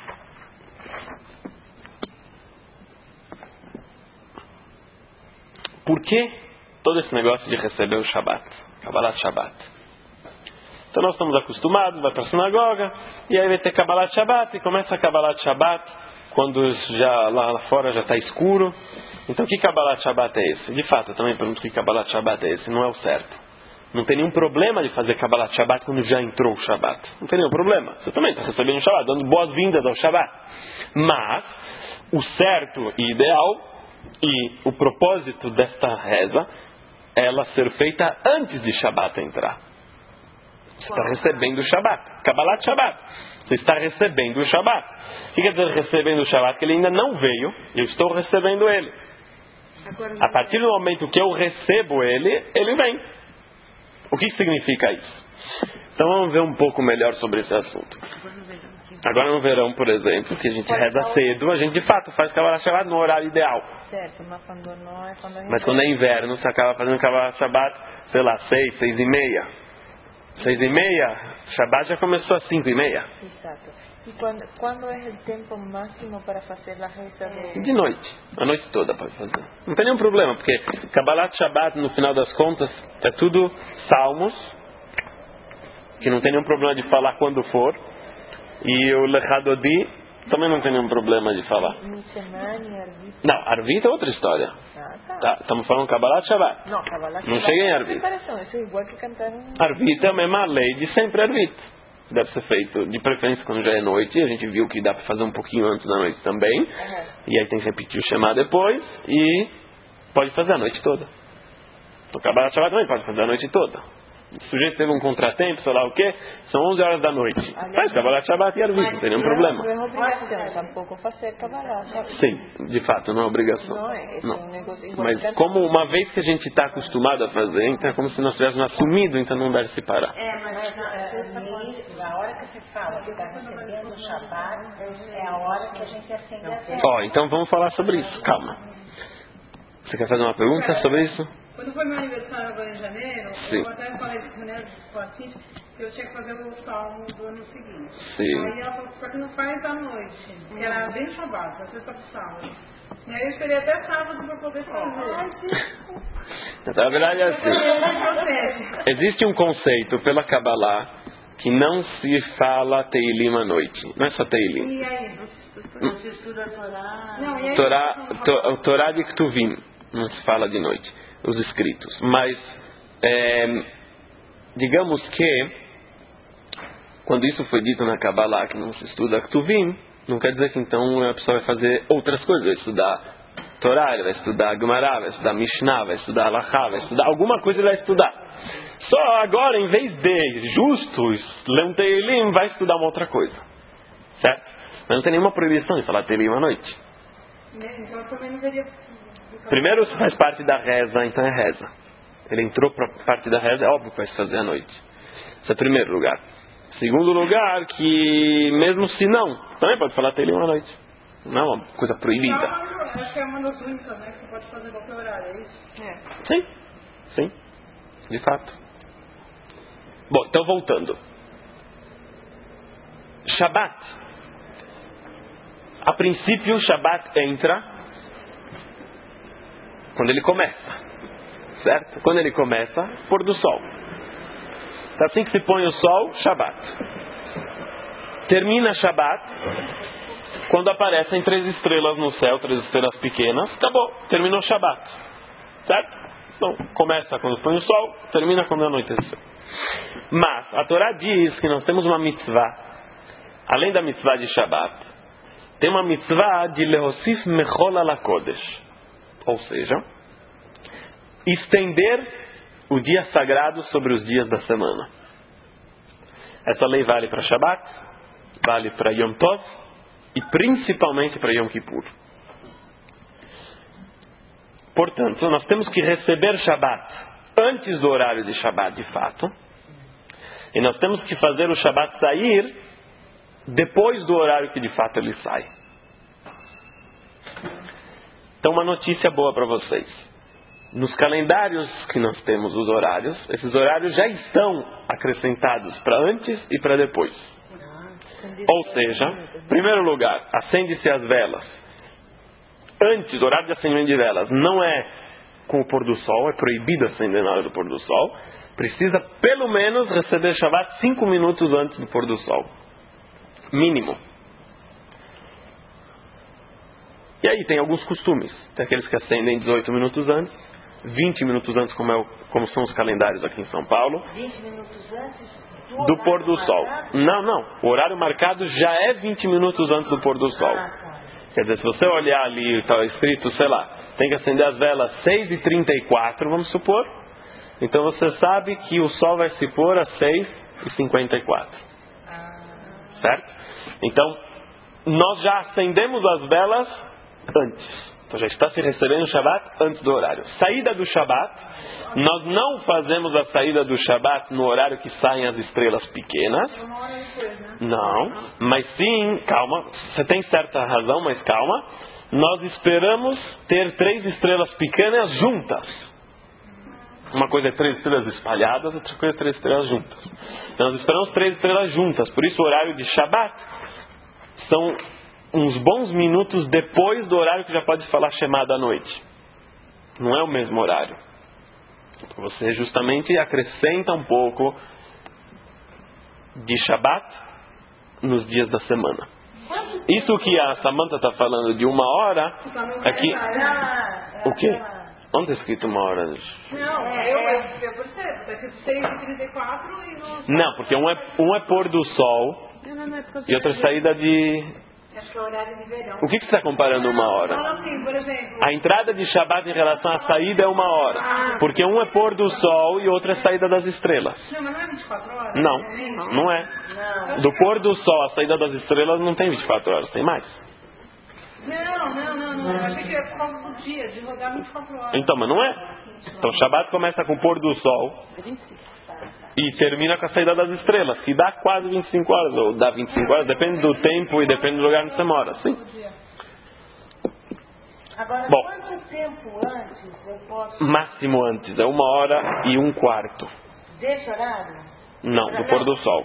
Por que todo esse negócio de receber o Shabat? Kabbalat Shabat. Então nós estamos acostumados, vai para a sinagoga, e aí vai ter Kabbalat Shabat, e começa a Kabbalat Shabat, quando já lá fora já está escuro. Então que Kabbalat Shabat é esse? De fato, eu também pergunto que Kabbalat Shabat é esse, não é o certo. Não tem nenhum problema de fazer Kabbalat Shabat quando já entrou o Shabat. Não tem nenhum problema. Você também está recebendo o Shabat, dando boas-vindas ao Shabat. Mas o certo e ideal e o propósito desta reza é ela ser feita antes de Shabat entrar. Você está recebendo o Shabat. Kabbalat Shabat. Você está recebendo o Shabat. O que quer dizer recebendo o Shabat? Que ele ainda não veio e eu estou recebendo ele. A partir do momento que eu recebo ele, ele vem. O que significa isso? Então vamos ver um pouco melhor sobre esse assunto. Agora no verão, por exemplo, que a gente reza cedo, a gente de fato faz Kabbalat Shabat no horário ideal. Certo, mas quando não é quando a gente... Mas quando é inverno, você acaba fazendo Kabbalat Shabat, sei lá, seis, seis e meia. Seis e meia, Shabat já começou às cinco e meia. Exato. E quando, quando é o tempo máximo para fazer a reza de... De noite. A noite toda pode fazer. Não tem nenhum problema, porque Kabbalat Shabat, no final das contas, é tudo salmos, que não tem nenhum problema de falar quando for. E o Lechadodi também não tem nenhum problema de falar. Não, Arvit é outra história. Ah, tá. Tá, estamos falando Kabbalat Shabat. Não, Kabbalat Não cheguei em Arvit. Isso é igual que cantar um... Arvit é a mesma lei de sempre Arvit. Deve ser feito, de preferência quando já é noite. A gente viu que dá para fazer um pouquinho antes da noite também. Uhum. E aí tem que repetir o Shema depois. E pode fazer a noite toda. O Kabbalat Shabat também pode fazer a noite toda. O sujeito teve um contratempo, sei lá o que, são onze horas da noite. Faz Kabbalat Shabat e Arvit, não tem nenhum problema. Não é obrigação, tampouco fazer Kabbalat Shabat. Sim, de fato, não é obrigação. Não é, é não. um negócio igual. Mas como uma vez que a gente está acostumado a fazer, então é como se nós tivéssemos assumido, então não deve se parar. É, mas a, a hora que você fala que está recebendo o Shabat é a hora que a gente acende a vela. Ó, então vamos falar sobre isso, calma. Você quer fazer uma pergunta sobre isso? Quando foi meu aniversário agora em janeiro, Sim. eu até falei com a mulher do assistente que eu tinha que fazer o salmo do ano seguinte. Sim. Aí ela falou, por que não faz à noite? Que era bem Shabbat, a sexta pro sábado. E aí eu esperei até sábado para poder fazer. Então, na verdade é assim. Existe um conceito pela Kabbalah que não se fala Teilim à noite. Não é só Teilim. E aí? Você estuda a Torá? Não, e aí? Torá, to, o Torá de Ktuvim não se fala de noite. Os escritos. Mas, é, digamos que, quando isso foi dito na Kabbalah, que não se estuda Ktuvim, não quer dizer que então a pessoa vai fazer outras coisas. Vai estudar Torá, vai estudar Gemara, vai estudar Mishnah, vai estudar Halachá, vai estudar alguma coisa, ele vai estudar. Só agora, em vez de justos, ler um Teilim, vai estudar uma outra coisa. Certo? Mas não tem nenhuma proibição de falar Teilim à noite. Então eu também não veria... Primeiro, se faz parte da reza, então é reza. Ele entrou para parte da reza, é óbvio que vai se fazer à noite. Esse é o primeiro lugar. Segundo lugar, que mesmo se não, também pode falar Teilim à noite. Não é uma coisa proibida. Não, acho que é uma das únicas, né? Que você pode fazer em qualquer horário, é isso? É. Sim, sim, de fato. Bom, então voltando. Shabat. A princípio, o Shabat entra quando ele começa, certo? Quando ele começa, pôr do sol. Então, assim que se põe o sol, Shabat. Termina Shabat quando aparecem três estrelas no céu, três estrelas pequenas. Acabou, terminou Shabat, certo? Então, começa quando põe o sol, termina quando anoiteceu. Mas a Torá diz que nós temos uma mitzvah, além da mitzvah de Shabat, tem uma mitzvah de Lehosif Mechol ala Kodesh. Ou seja, estender o dia sagrado sobre os dias da semana. Essa lei vale para Shabat, vale para Yom Tov e principalmente para Yom Kippur. Portanto, nós temos que receber Shabat antes do horário de Shabat de fato. E nós temos que fazer o Shabat sair depois do horário que de fato ele sai. Então, uma notícia boa para vocês. Nos calendários que nós temos os horários, esses horários já estão acrescentados para antes e para depois. Ou seja, em primeiro lugar, acende-se as velas. Antes, o horário de acendimento de velas não é com o pôr do sol, é proibido acender na hora do pôr do sol. Precisa pelo menos receber Shabbat cinco minutos antes do pôr do sol. Mínimo. E aí tem alguns costumes. Tem aqueles que acendem dezoito minutos antes, vinte minutos antes, como, é o, como são os calendários aqui em São Paulo. vinte minutos antes do, do pôr do sol. Não, não. O horário marcado já é vinte minutos antes do pôr do sol. Ah, tá. Quer dizer, se você olhar ali, está escrito, sei lá, tem que acender as velas seis e trinta e quatro, vamos supor. Então você sabe que o sol vai se pôr às seis e cinquenta e quatro. Certo? Então, nós já acendemos as velas antes. Então já está se recebendo o Shabbat antes do horário. Saída do Shabbat, nós não fazemos a saída do Shabbat no horário que saem as estrelas pequenas. Não, mas sim, calma, você tem certa razão, mas calma. Nós esperamos ter três estrelas pequenas juntas. Uma coisa é três estrelas espalhadas, outra coisa é três estrelas juntas. Então nós esperamos três estrelas juntas. Por isso o horário de Shabbat são uns bons minutos depois do horário que já pode falar Shema da noite. Não é o mesmo horário. Você justamente acrescenta um pouco de Shabbat nos dias da semana. Isso que a Samantha está falando de uma hora, aqui... O quê? Onde está escrito uma hora? Não, eu, eu, eu percebo. Está escrito seis e trinta e quatro e não... Não, porque um é, um é pôr do sol e outra é saída de... Acho que é horário de verão. O que, que você está comparando uma hora? Fala assim, por exemplo... A entrada de Shabbat em relação à saída é uma hora. Porque um é pôr do sol e outro é saída das estrelas. Não, mas não é vinte e quatro horas? Não, não é. Do pôr do sol à saída das estrelas não tem vinte e quatro horas, tem mais. Não, não, não, não. Eu achei que era por causa do dia, de rodar vinte e quatro horas. Então, mas não é. Então, Shabbat começa com o pôr do sol e termina com a saída das estrelas, que dá quase vinte e cinco horas, ou dá vinte e cinco horas, depende do tempo e depende do lugar onde você mora, sim. Agora, bom, quanto tempo antes eu posso... Máximo antes, é uma hora e um quarto. Desse horário? Não, do pôr do sol.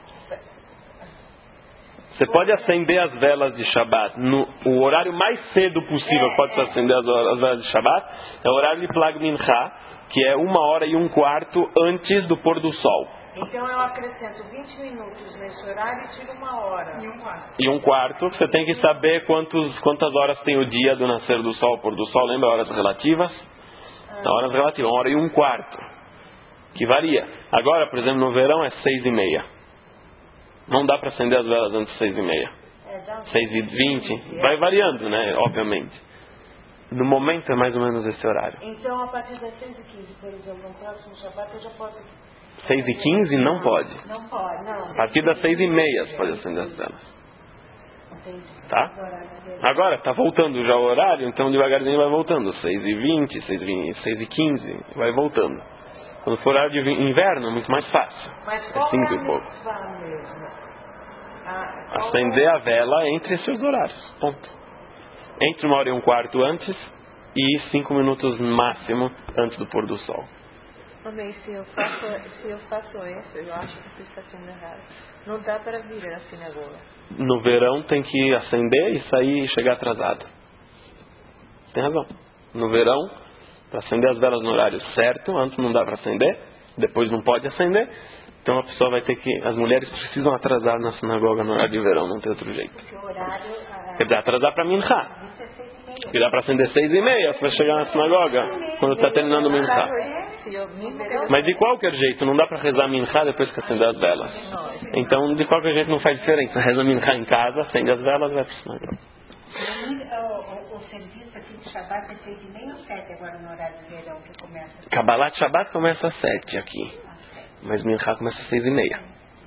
Você pode acender as velas de Shabbat no o horário mais cedo possível. É, pode é. acender as, as velas de Shabbat. É o horário de Plag Mincha, que é uma hora e um quarto antes do pôr do sol. Então eu acrescento vinte minutos nesse horário e tiro uma hora. E um quarto. E um quarto. Você tem que saber quantos, quantas horas tem o dia do nascer do sol ao pôr do sol. Lembra horas relativas? Ah. Horas relativas. Uma hora e um quarto. Que varia. Agora, por exemplo, no verão é seis e meia. Não dá para acender as velas antes de seis e meia. Seis e vinte. Vai variando, né? Obviamente. No momento é mais ou menos esse horário. Então, a partir das seis e quinze, por exemplo, no próximo Shabbat, eu já posso... seis e quinze não pode. Não pode, não. A partir das seis e meia você pode acender as velas. Entendi. Tá? Agora, tá voltando já o horário, então devagarzinho vai voltando. seis e vinte, seis e quinze, vai voltando. Quando for horário de inverno, é muito mais fácil. Mas é cinco e pouco. Mesmo? Ah, acender a vela entre esses horários. Ponto. Entre uma hora e um quarto antes e cinco minutos máximo antes do pôr do sol. Também, se eu faço, se eu faço isso, eu acho que você está sendo errado. Não dá para vir à sinagoga. No verão tem que acender e sair e chegar atrasado. Tem razão. No verão, para acender as velas no horário certo, antes não dá para acender, depois não pode acender. Então a pessoa vai ter que... As mulheres precisam atrasar na sinagoga no horário de verão, não tem outro jeito. Porque o horário... Quer dizer, atrasar para Mincha. Que dá para acender seis e meia, você vai chegar na sinagoga quando está terminando o Mincha. Mas de qualquer jeito, não dá para rezar Mincha depois que acender as velas. Então, de qualquer jeito, não faz diferença. Reza Mincha em casa, acende as velas e vai para a sinagoga. O serviço aqui de Shabbat é seis e meia ou sete agora no horário de verão que começa? Kabbalat Shabbat começa às sete aqui. Mas Mincha começa às seis e meia.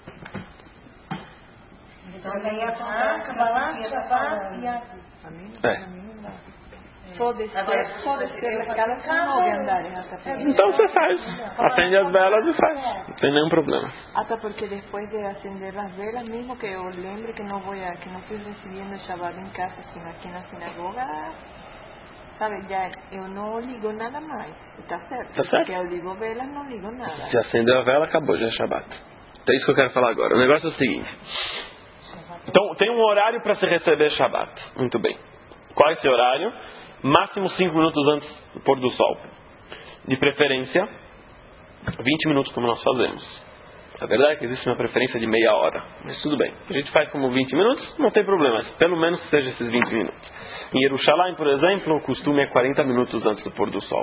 Então daí a Kabbalat, Shabbat e a... É. Só descer, só descer na escada sem não andar. Então você faz. Acende as velas e faz. Não tem nenhum problema. Até porque depois de acender as velas, mesmo que eu lembre que não vou a, que não fui recebendo o Shabbat em casa, sino aqui na sinagoga, sabe, já eu não ligo nada mais. Está certo? Tá certo. Porque eu ligo velas, não ligo nada. Se acendeu a vela, acabou, já é Shabbat. Então é isso que eu quero falar agora. O negócio é o seguinte. Então, tem um horário para se receber Shabbat. Muito bem. Qual é esse horário? Máximo cinco minutos antes do pôr do sol. De preferência, vinte minutos, como nós fazemos. A verdade é que existe uma preferência de meia hora. Mas tudo bem. A gente faz como vinte minutos, não tem problema. Mas pelo menos que seja esses vinte minutos. Em Jerusalém, por exemplo, o costume é quarenta minutos antes do pôr do sol.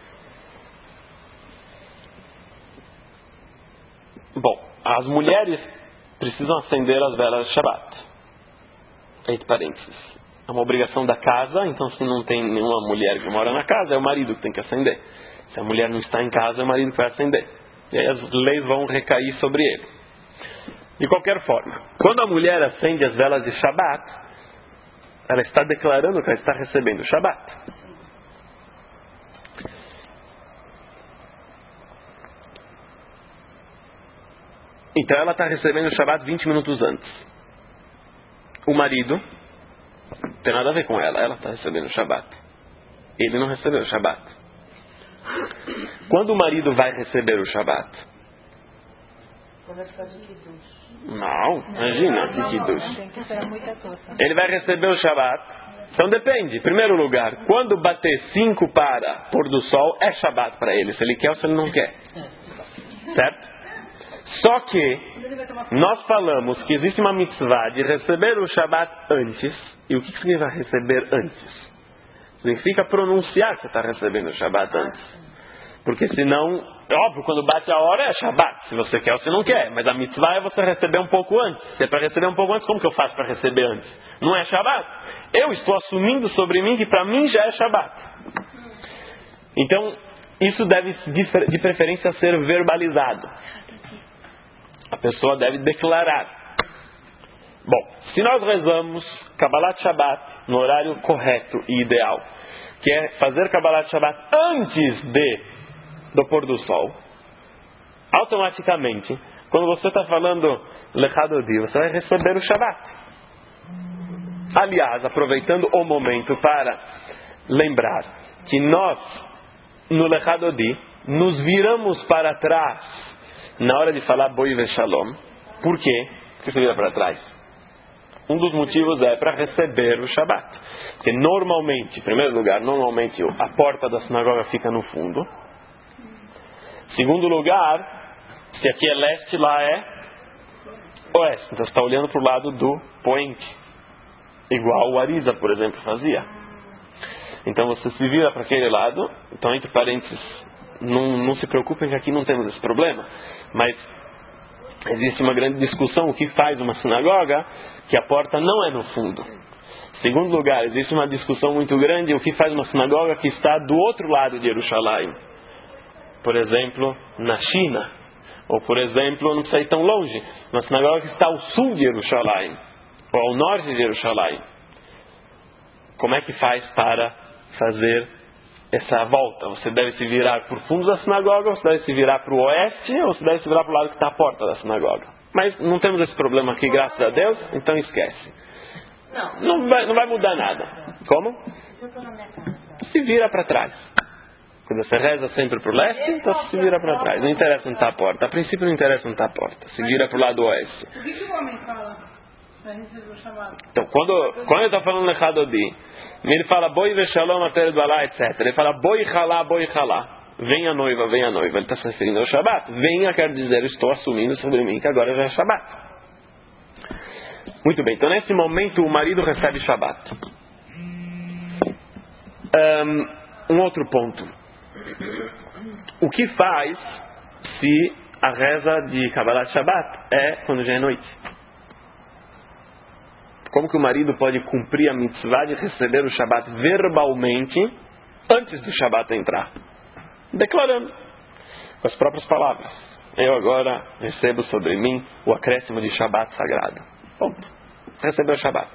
Bom, as mulheres precisam acender as velas de Shabbat. Entre parênteses. É uma obrigação da casa, então se não tem nenhuma mulher que mora na casa, é o marido que tem que acender. Se a mulher não está em casa, é o marido que vai acender. E aí as leis vão recair sobre ele. De qualquer forma, quando a mulher acende as velas de Shabbat, ela está declarando que ela está recebendo o Shabbat. Então ela está recebendo o Shabbat vinte minutos antes. O marido não tem nada a ver com ela, ela está recebendo o Shabbat. Ele não recebeu o Shabbat. Quando o marido vai receber o Shabbat? Não, imagina que kiddush. Ele vai receber o Shabbat. Então depende. Em primeiro lugar, quando bater cinco para pôr do sol, é Shabbat para ele. Se ele quer ou se ele não quer. Certo? Só que nós falamos que existe uma mitzvah de receber o Shabbat antes. E o que significa receber antes? Significa pronunciar que você está recebendo o Shabbat antes. Porque senão, é óbvio, quando bate a hora é Shabbat. Se você quer ou se não quer. Mas a mitzvah é você receber um pouco antes. Se é para receber um pouco antes, como que eu faço para receber antes? Não é Shabbat. Eu estou assumindo sobre mim que para mim já é Shabbat. Então, isso deve de preferência ser verbalizado. A pessoa deve declarar. Bom, se nós rezamos Kabbalat Shabbat no horário correto e ideal, que é fazer Kabbalat Shabbat antes de, do pôr do sol, automaticamente, quando você está falando Lechadodi, você vai receber o Shabbat. Aliás, aproveitando o momento para lembrar que nós, no Lechadodi, nos viramos para trás na hora de falar Boi Ve Shalom. Por quê? Por que você vira para trás? Um dos motivos é para receber o Shabbat. Porque normalmente, em primeiro lugar, normalmente a porta da sinagoga fica no fundo. Segundo lugar, se aqui é leste, lá é oeste. Então você está olhando para o lado do poente. Igual o Ariza, por exemplo, fazia. Então você se vira para aquele lado. Então, entre parênteses, não, não se preocupem que aqui não temos esse problema. Mas existe uma grande discussão o que faz uma sinagoga que a porta não é no fundo. Segundo lugar, existe uma discussão muito grande o que faz uma sinagoga que está do outro lado de Jerusalém. Por exemplo, na China. Ou, por exemplo, não precisa ir tão longe, uma sinagoga que está ao sul de Jerusalém. Ou ao norte de Jerusalém. Como é que faz para fazer essa volta? Você deve se virar para o fundo da sinagoga, ou você deve se virar para o oeste, ou você deve se virar para o lado que está a porta da sinagoga. Mas não temos esse problema aqui, graças a Deus, então esquece. Não vai, não vai mudar nada. Como? Se vira para trás. Quando você reza sempre para o leste, então se vira para trás. Não interessa onde está a porta. A princípio não interessa onde está a porta. Se vira para o lado oeste. O que, que o homem fala para receber o chamado? Então, quando, quando ele está falando Lechadodi, ele fala Boi Ve Shalom Ater Dvalá, etcétera. Ele fala Boi Halá, Boi Halá. Vem a noiva, vem a noiva. Ele está se referindo ao Shabbat. Venha quer dizer, estou assumindo sobre mim que agora já é Shabbat. Muito bem, então nesse momento o marido recebe Shabbat. Um, um outro ponto. O que faz se a reza de Kabbalat Shabbat é quando já é noite? Como que o marido pode cumprir a mitzvah de receber o Shabbat verbalmente antes do Shabbat entrar? Declarando com as próprias palavras. Eu agora recebo sobre mim o acréscimo de Shabbat sagrado. Ponto. Recebeu o Shabbat.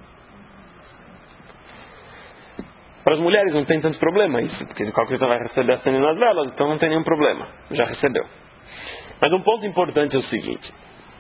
Para as mulheres não tem tanto problema isso, porque de qualquer jeito vai receber acendendo as velas, então não tem nenhum problema. Já recebeu. Mas um ponto importante é o seguinte.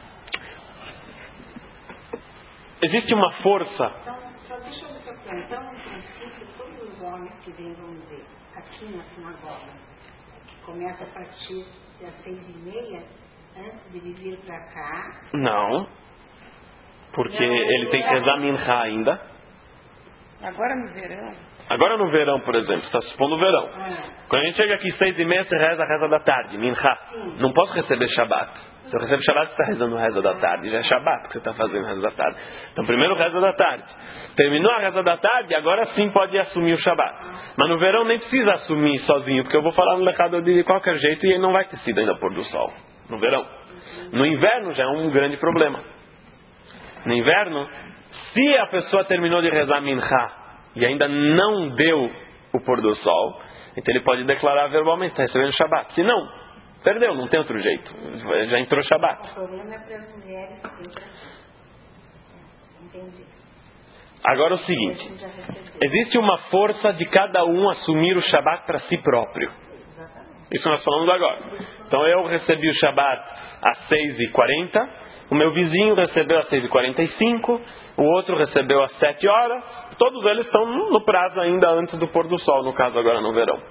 Existe uma força. Então, só deixa eu ver. Então, no princípio, todos os homens que vêm, vamos dizer, aqui na sinagoga, que começa a partir das seis e meia, antes de vir para cá. Não. Porque ele tem que rezar mincha ainda. Agora no verão. Agora no verão, por exemplo, está supondo o verão. Quando a gente chega aqui seis e meia, você reza a reza da tarde, mincha. Não posso receber Shabbat. Se eu recebo Shabbat, você está rezando a reza da tarde. Já é Shabbat que você está fazendo a reza da tarde. Então primeiro reza da tarde. Terminou a reza da tarde, agora sim pode assumir o Shabbat. Mas no verão nem precisa assumir sozinho, porque eu vou falar no Lechado de qualquer jeito e ele não vai ter sido ainda pôr do sol. No verão. No inverno já é um grande problema. No inverno, se a pessoa terminou de rezar mincha e ainda não deu o pôr do sol, então ele pode declarar verbalmente, está recebendo Shabbat. Se não, perdeu, não tem outro jeito. Já entrou Shabbat. O problema é para as mulheres que entendi. Agora o seguinte, existe uma força de cada um assumir o Shabbat para si próprio. Isso nós falamos agora. Então eu recebi o Shabbat às seis e quarenta, o meu vizinho recebeu às seis e quarenta e cinco, o outro recebeu às sete horas, todos eles estão no prazo ainda antes do pôr do sol, no caso agora no verão.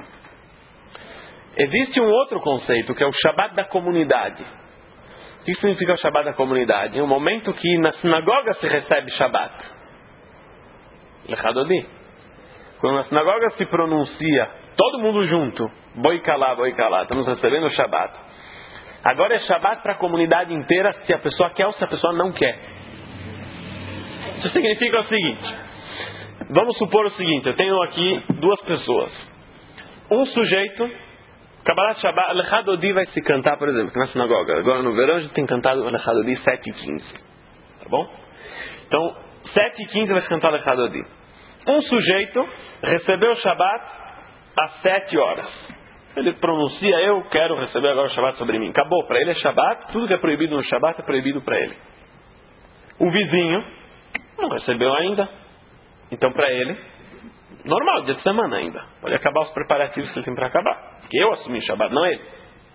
Existe um outro conceito que é o Shabbat da comunidade. O que significa o Shabbat da comunidade? É um momento que na sinagoga se recebe Shabbat. Lechadodi. Quando na sinagoga se pronuncia todo mundo junto, boi calá, boi calá, estamos recebendo o Shabbat. Agora é Shabbat para a comunidade inteira, se a pessoa quer ou se a pessoa não quer. Isso significa o seguinte. Vamos supor o seguinte, eu tenho aqui duas pessoas. Um sujeito, Kabbalat Shabbat, Lechadodi vai se cantar, por exemplo, na sinagoga. Agora no verão a gente tem cantado Lechadodi sete e quinze. Tá bom? Então, sete e quinze vai se cantar Lechadodi. Um sujeito recebeu o Shabbat às sete horas. Ele pronuncia, eu quero receber agora o Shabbat sobre mim. Acabou, para ele é Shabbat, tudo que é proibido no Shabbat é proibido para ele. O vizinho não recebeu ainda. Então para ele, normal, dia de semana ainda. Pode acabar os preparativos que ele tem para acabar. Porque eu assumi o Shabbat, não ele.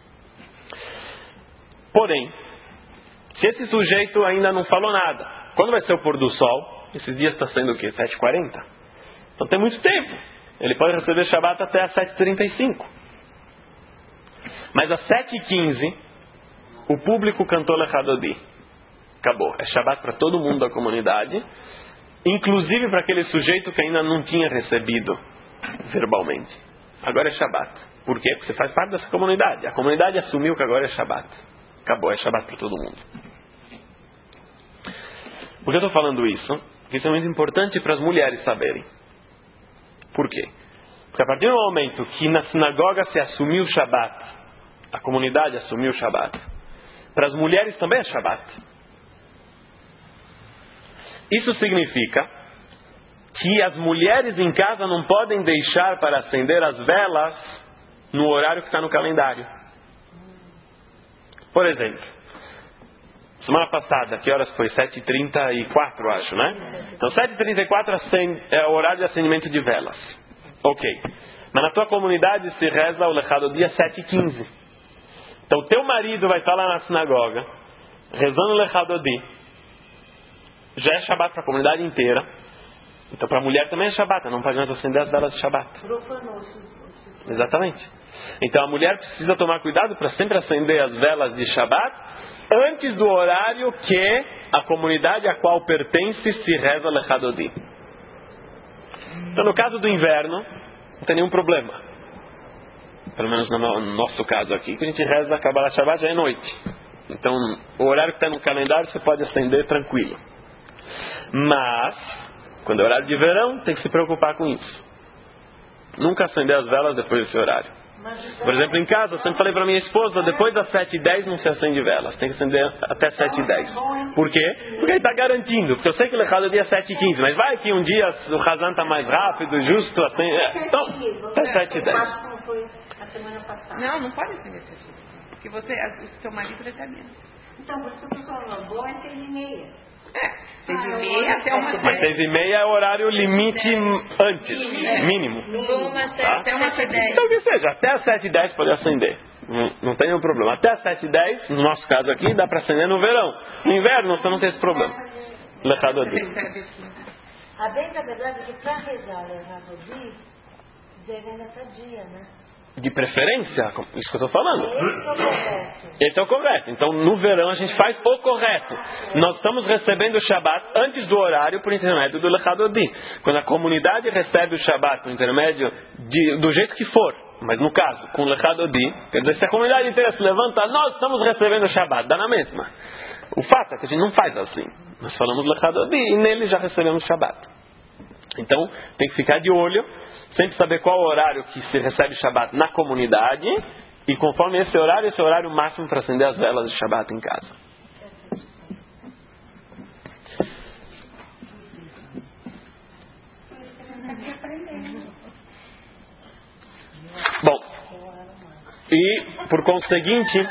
Porém, se esse sujeito ainda não falou nada, quando vai ser o pôr do sol? Esses dias está sendo o quê? sete e quarenta? Então tem muito tempo. Ele pode receber Shabbat até às sete e trinta e cinco. Mas às sete e quinze, o público cantou Lechadodi. Acabou. É Shabbat para todo mundo da comunidade, inclusive para aquele sujeito que ainda não tinha recebido verbalmente. Agora é Shabbat. Por quê? Porque você faz parte dessa comunidade. A comunidade assumiu que agora é Shabbat. Acabou. É Shabbat para todo mundo. Por que eu estou falando isso? Porque isso é muito importante para as mulheres saberem. Por quê? Porque a partir do momento que na sinagoga se assumiu o Shabbat, a comunidade assumiu o Shabbat, para as mulheres também é Shabbat. Isso significa que as mulheres em casa não podem deixar para acender as velas no horário que está no calendário. Por exemplo, semana passada, que horas foi? sete e trinta e quatro, acho, né? Então sete e trinta e quatro é o horário de acendimento de velas. Ok. Mas na tua comunidade se reza o Lechadodi às sete e quinze. Então o teu marido vai estar lá na sinagoga, rezando o Lechadodi. Já é Shabbat para a comunidade inteira. Então para a mulher também é Shabbat. Não pode mais acender as velas de Shabbat. Exatamente. Então a mulher precisa tomar cuidado para sempre acender as velas de Shabbat antes do horário que a comunidade a qual pertence se reza Lechadodi. Então no caso do inverno, não tem nenhum problema. Pelo menos no nosso caso aqui, que a gente reza a Kabbalat Shabbat já é noite. Então o horário que está no calendário você pode acender tranquilo. Mas, quando é horário de verão, tem que se preocupar com isso. Nunca acender as velas depois desse horário. Por exemplo, em casa, eu sempre falei para minha esposa, depois das sete e dez não se acende velas. Tem que acender até sete e dez. Por quê? Porque ele está garantindo. Porque eu sei que o Lechado é dia sete e quinze, mas vai que um dia o Hazan está mais rápido, justo, assim. É. Então, até sete e dez. Não, não pode acender sete e dez. Porque você, o seu marido vai estar menos. Então, por isso que eu estou falando, bom é seis e meia. É, seis e meia até uma Mas seis e meia é o horário limite antes, mínimo. Tá? Até uma sete e dez. Então que seja, até as sete e dez pode acender. Não, não tem nenhum problema. Até as sete e dez, no nosso caso aqui, dá para acender no verão. No inverno você não tem esse problema. Lechadodi. A bem da verdade é que para rezar Lechadodi, devem nessa dia, né? De preferência, isso que eu estou falando. Esse é o correto. Então, no verão, a gente faz o correto. Nós estamos recebendo o Shabat antes do horário por intermédio do Lechadodi. Quando a comunidade recebe o Shabat por intermédio de, do jeito que for, mas no caso, com o Lechadodi, quer dizer, se a comunidade inteira se levanta, nós estamos recebendo o Shabat, dá na mesma. O fato é que a gente não faz assim. Nós falamos Lechadodi e nele já recebemos o Shabat. Então, tem que ficar de olho, sempre saber qual o horário que se recebe Shabat na comunidade, e conforme esse horário, esse é o horário máximo para acender as velas de Shabat em casa. Bom, e por conseguinte,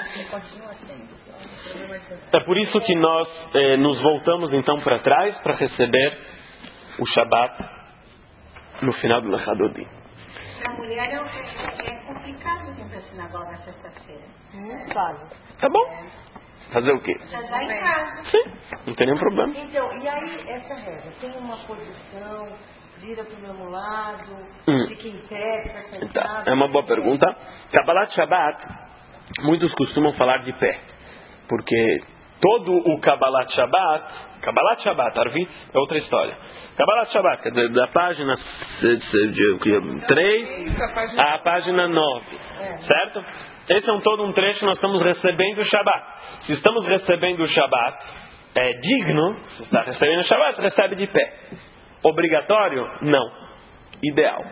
é por isso que nós eh, nos voltamos então para trás para receber o Shabat no final do Lechadodi. Para a mulher é, é, é complicado vir para a sinagoga na sexta-feira. Hum, claro. Tá bom? Fazer o quê? Já está em casa. Sim, não tem nenhum problema. Então, e aí essa regra? Tem uma posição, vira para o mesmo lado, Hum. fica em pé, fica sentado. Então, é uma boa pergunta. Kabbalat Shabbat, muitos costumam falar de pé. Porque todo o Kabbalat Shabbat, Kabbalat Shabbat, Arvit, é outra história. Kabbalat Shabbat, da, da página três à página nove. Certo? Esse é um, todo um trecho, nós estamos recebendo o Shabbat. Se estamos recebendo o Shabbat, é digno, se está recebendo o Shabbat, recebe de pé. Obrigatório? Não. Ideal.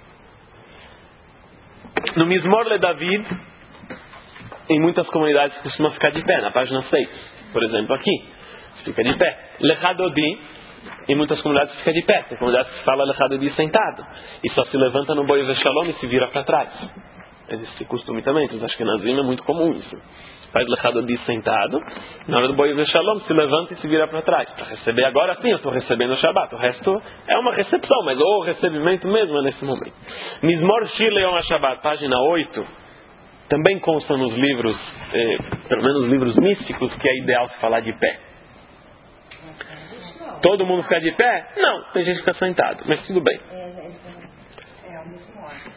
No Mizmor Le David, em muitas comunidades costuma ficar de pé, na página seis, por exemplo, aqui, fica de pé. Lechadodi, em muitas comunidades fica de pé, tem comunidades que falam Lechadodi sentado, e só se levanta no Boi Veshalom e se vira para trás. Existe costume também, então acho que na Zima é muito comum isso. Faz Lechadodi sentado, na hora do Boi Veshalom se levanta e se vira para trás, para receber agora sim, eu estou recebendo o Shabbat, o resto é uma recepção, mas o recebimento mesmo é nesse momento. Mizmor Shir Leon HaShabbat, página oito, também consta nos livros, eh, pelo menos livros místicos, que é ideal se falar de pé. Todo mundo ficar de pé? Não, tem gente que fica sentado, mas tudo bem. É o mesmo ordem.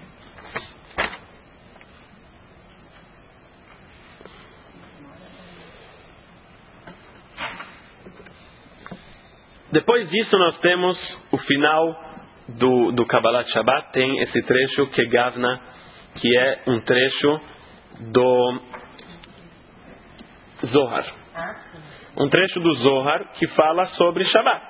Depois disso nós temos o final do, do Kabbalat Shabbat, tem esse trecho que Gavna, que é um trecho do Zohar. Um trecho do Zohar que fala sobre Shabbat.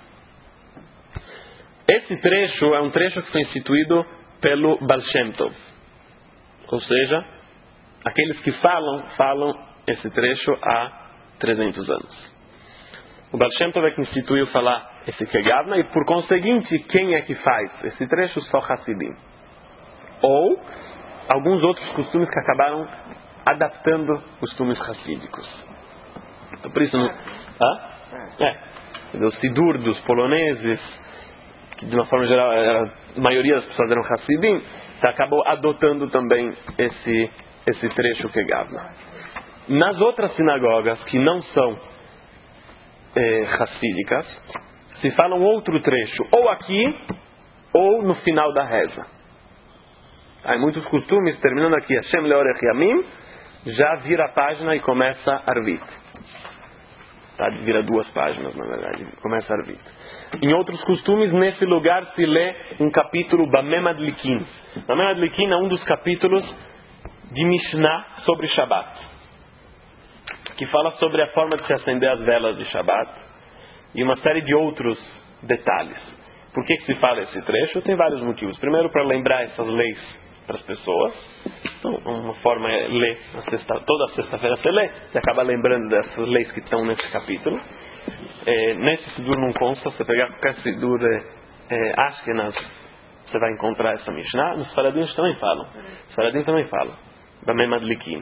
Esse trecho é um trecho que foi instituído pelo Baal Shem Tov. Ou seja, aqueles que falam, falam esse trecho há trezentos anos. O Baal Shem Tov é que instituiu falar esse Kegavna e, por conseguinte, quem é que faz esse trecho? Só Hassidim. Ou alguns outros costumes que acabaram adaptando costumes hassídicos. Então, por isso, não... ah? É. O Sidur dos poloneses, que de uma forma geral a maioria das pessoas eram Hassidim, acabou adotando também esse, esse trecho Kegavna. Nas outras sinagogas que não são É, hassídicas, se fala um outro trecho, ou aqui, ou no final da reza. Há muitos costumes, terminando aqui, Hashem Leorech Yamim, já vira a página e começa Arvit. Tá? Vira duas páginas, na verdade, começa Arvit. Em outros costumes, nesse lugar se lê um capítulo Bamem Adlikin. Bamem Adlikin é um dos capítulos de Mishnah sobre Shabbat, que fala sobre a forma de se acender as velas de Shabbat e uma série de outros detalhes. Por que, que se fala esse trecho? Tem vários motivos. Primeiro, para lembrar essas leis para as pessoas. Então, uma forma é ler, na sexta, toda sexta-feira você lê, e acaba lembrando dessas leis que estão nesse capítulo. É, nesse Sidur não consta, você pegar qualquer Sidur é, é, Ashkenaz, você vai encontrar essa Mishnah. Nos Faradins também falam. Os Faradins também falam. Bamem Madlikin.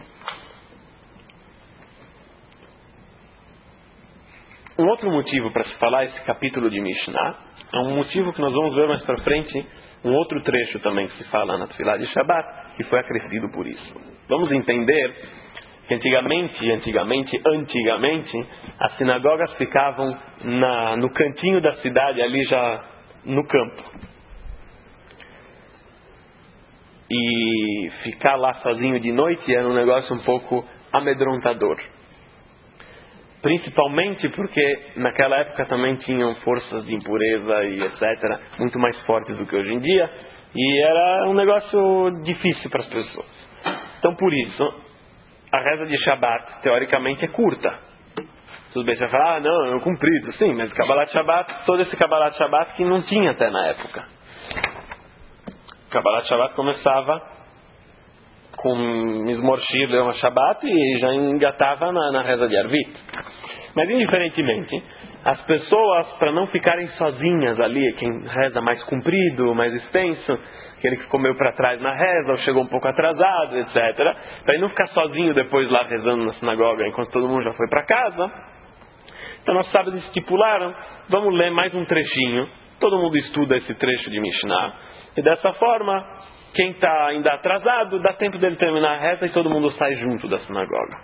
Um outro motivo para se falar esse capítulo de Mishnah é um motivo que nós vamos ver mais para frente, um outro trecho também que se fala na Tefilá de Shabbat, que foi acrescido por isso. Vamos entender que antigamente, antigamente, antigamente, as sinagogas ficavam na, no cantinho da cidade, ali já no campo. e ficar lá sozinho de noite era um negócio um pouco amedrontador. Principalmente porque naquela época também tinham forças de impureza e etcétera muito mais fortes do que hoje em dia, e era um negócio difícil para as pessoas. Então por isso, a reza de Shabbat teoricamente é curta. Tudo bem, você vai falar, ah não, é comprido, sim, mas Kabbalat Shabbat, todo esse Kabbalat Shabbat que não tinha até na época. Kabbalat Shabbat começava com Mizmor Shir Leon Shabbat e já engatava na, na reza de Arvit. Mas indiferentemente, as pessoas, para não ficarem sozinhas ali, quem reza mais comprido, mais extenso, aquele que ficou meio para trás na reza ou chegou um pouco atrasado, etcétera, para ele não ficar sozinho depois lá rezando na sinagoga enquanto todo mundo já foi para casa, então nossos sábios estipularam, vamos ler mais um trechinho, todo mundo estuda esse trecho de Mishnah, e dessa forma, quem está ainda atrasado, dá tempo dele terminar a reza e todo mundo sai junto da sinagoga.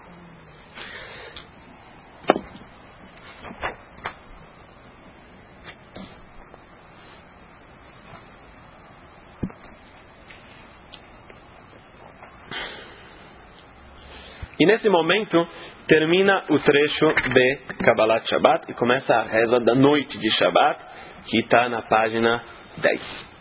E nesse momento, termina o trecho de Kabbalat Shabbat e começa a reza da noite de Shabbat, que está na página dez.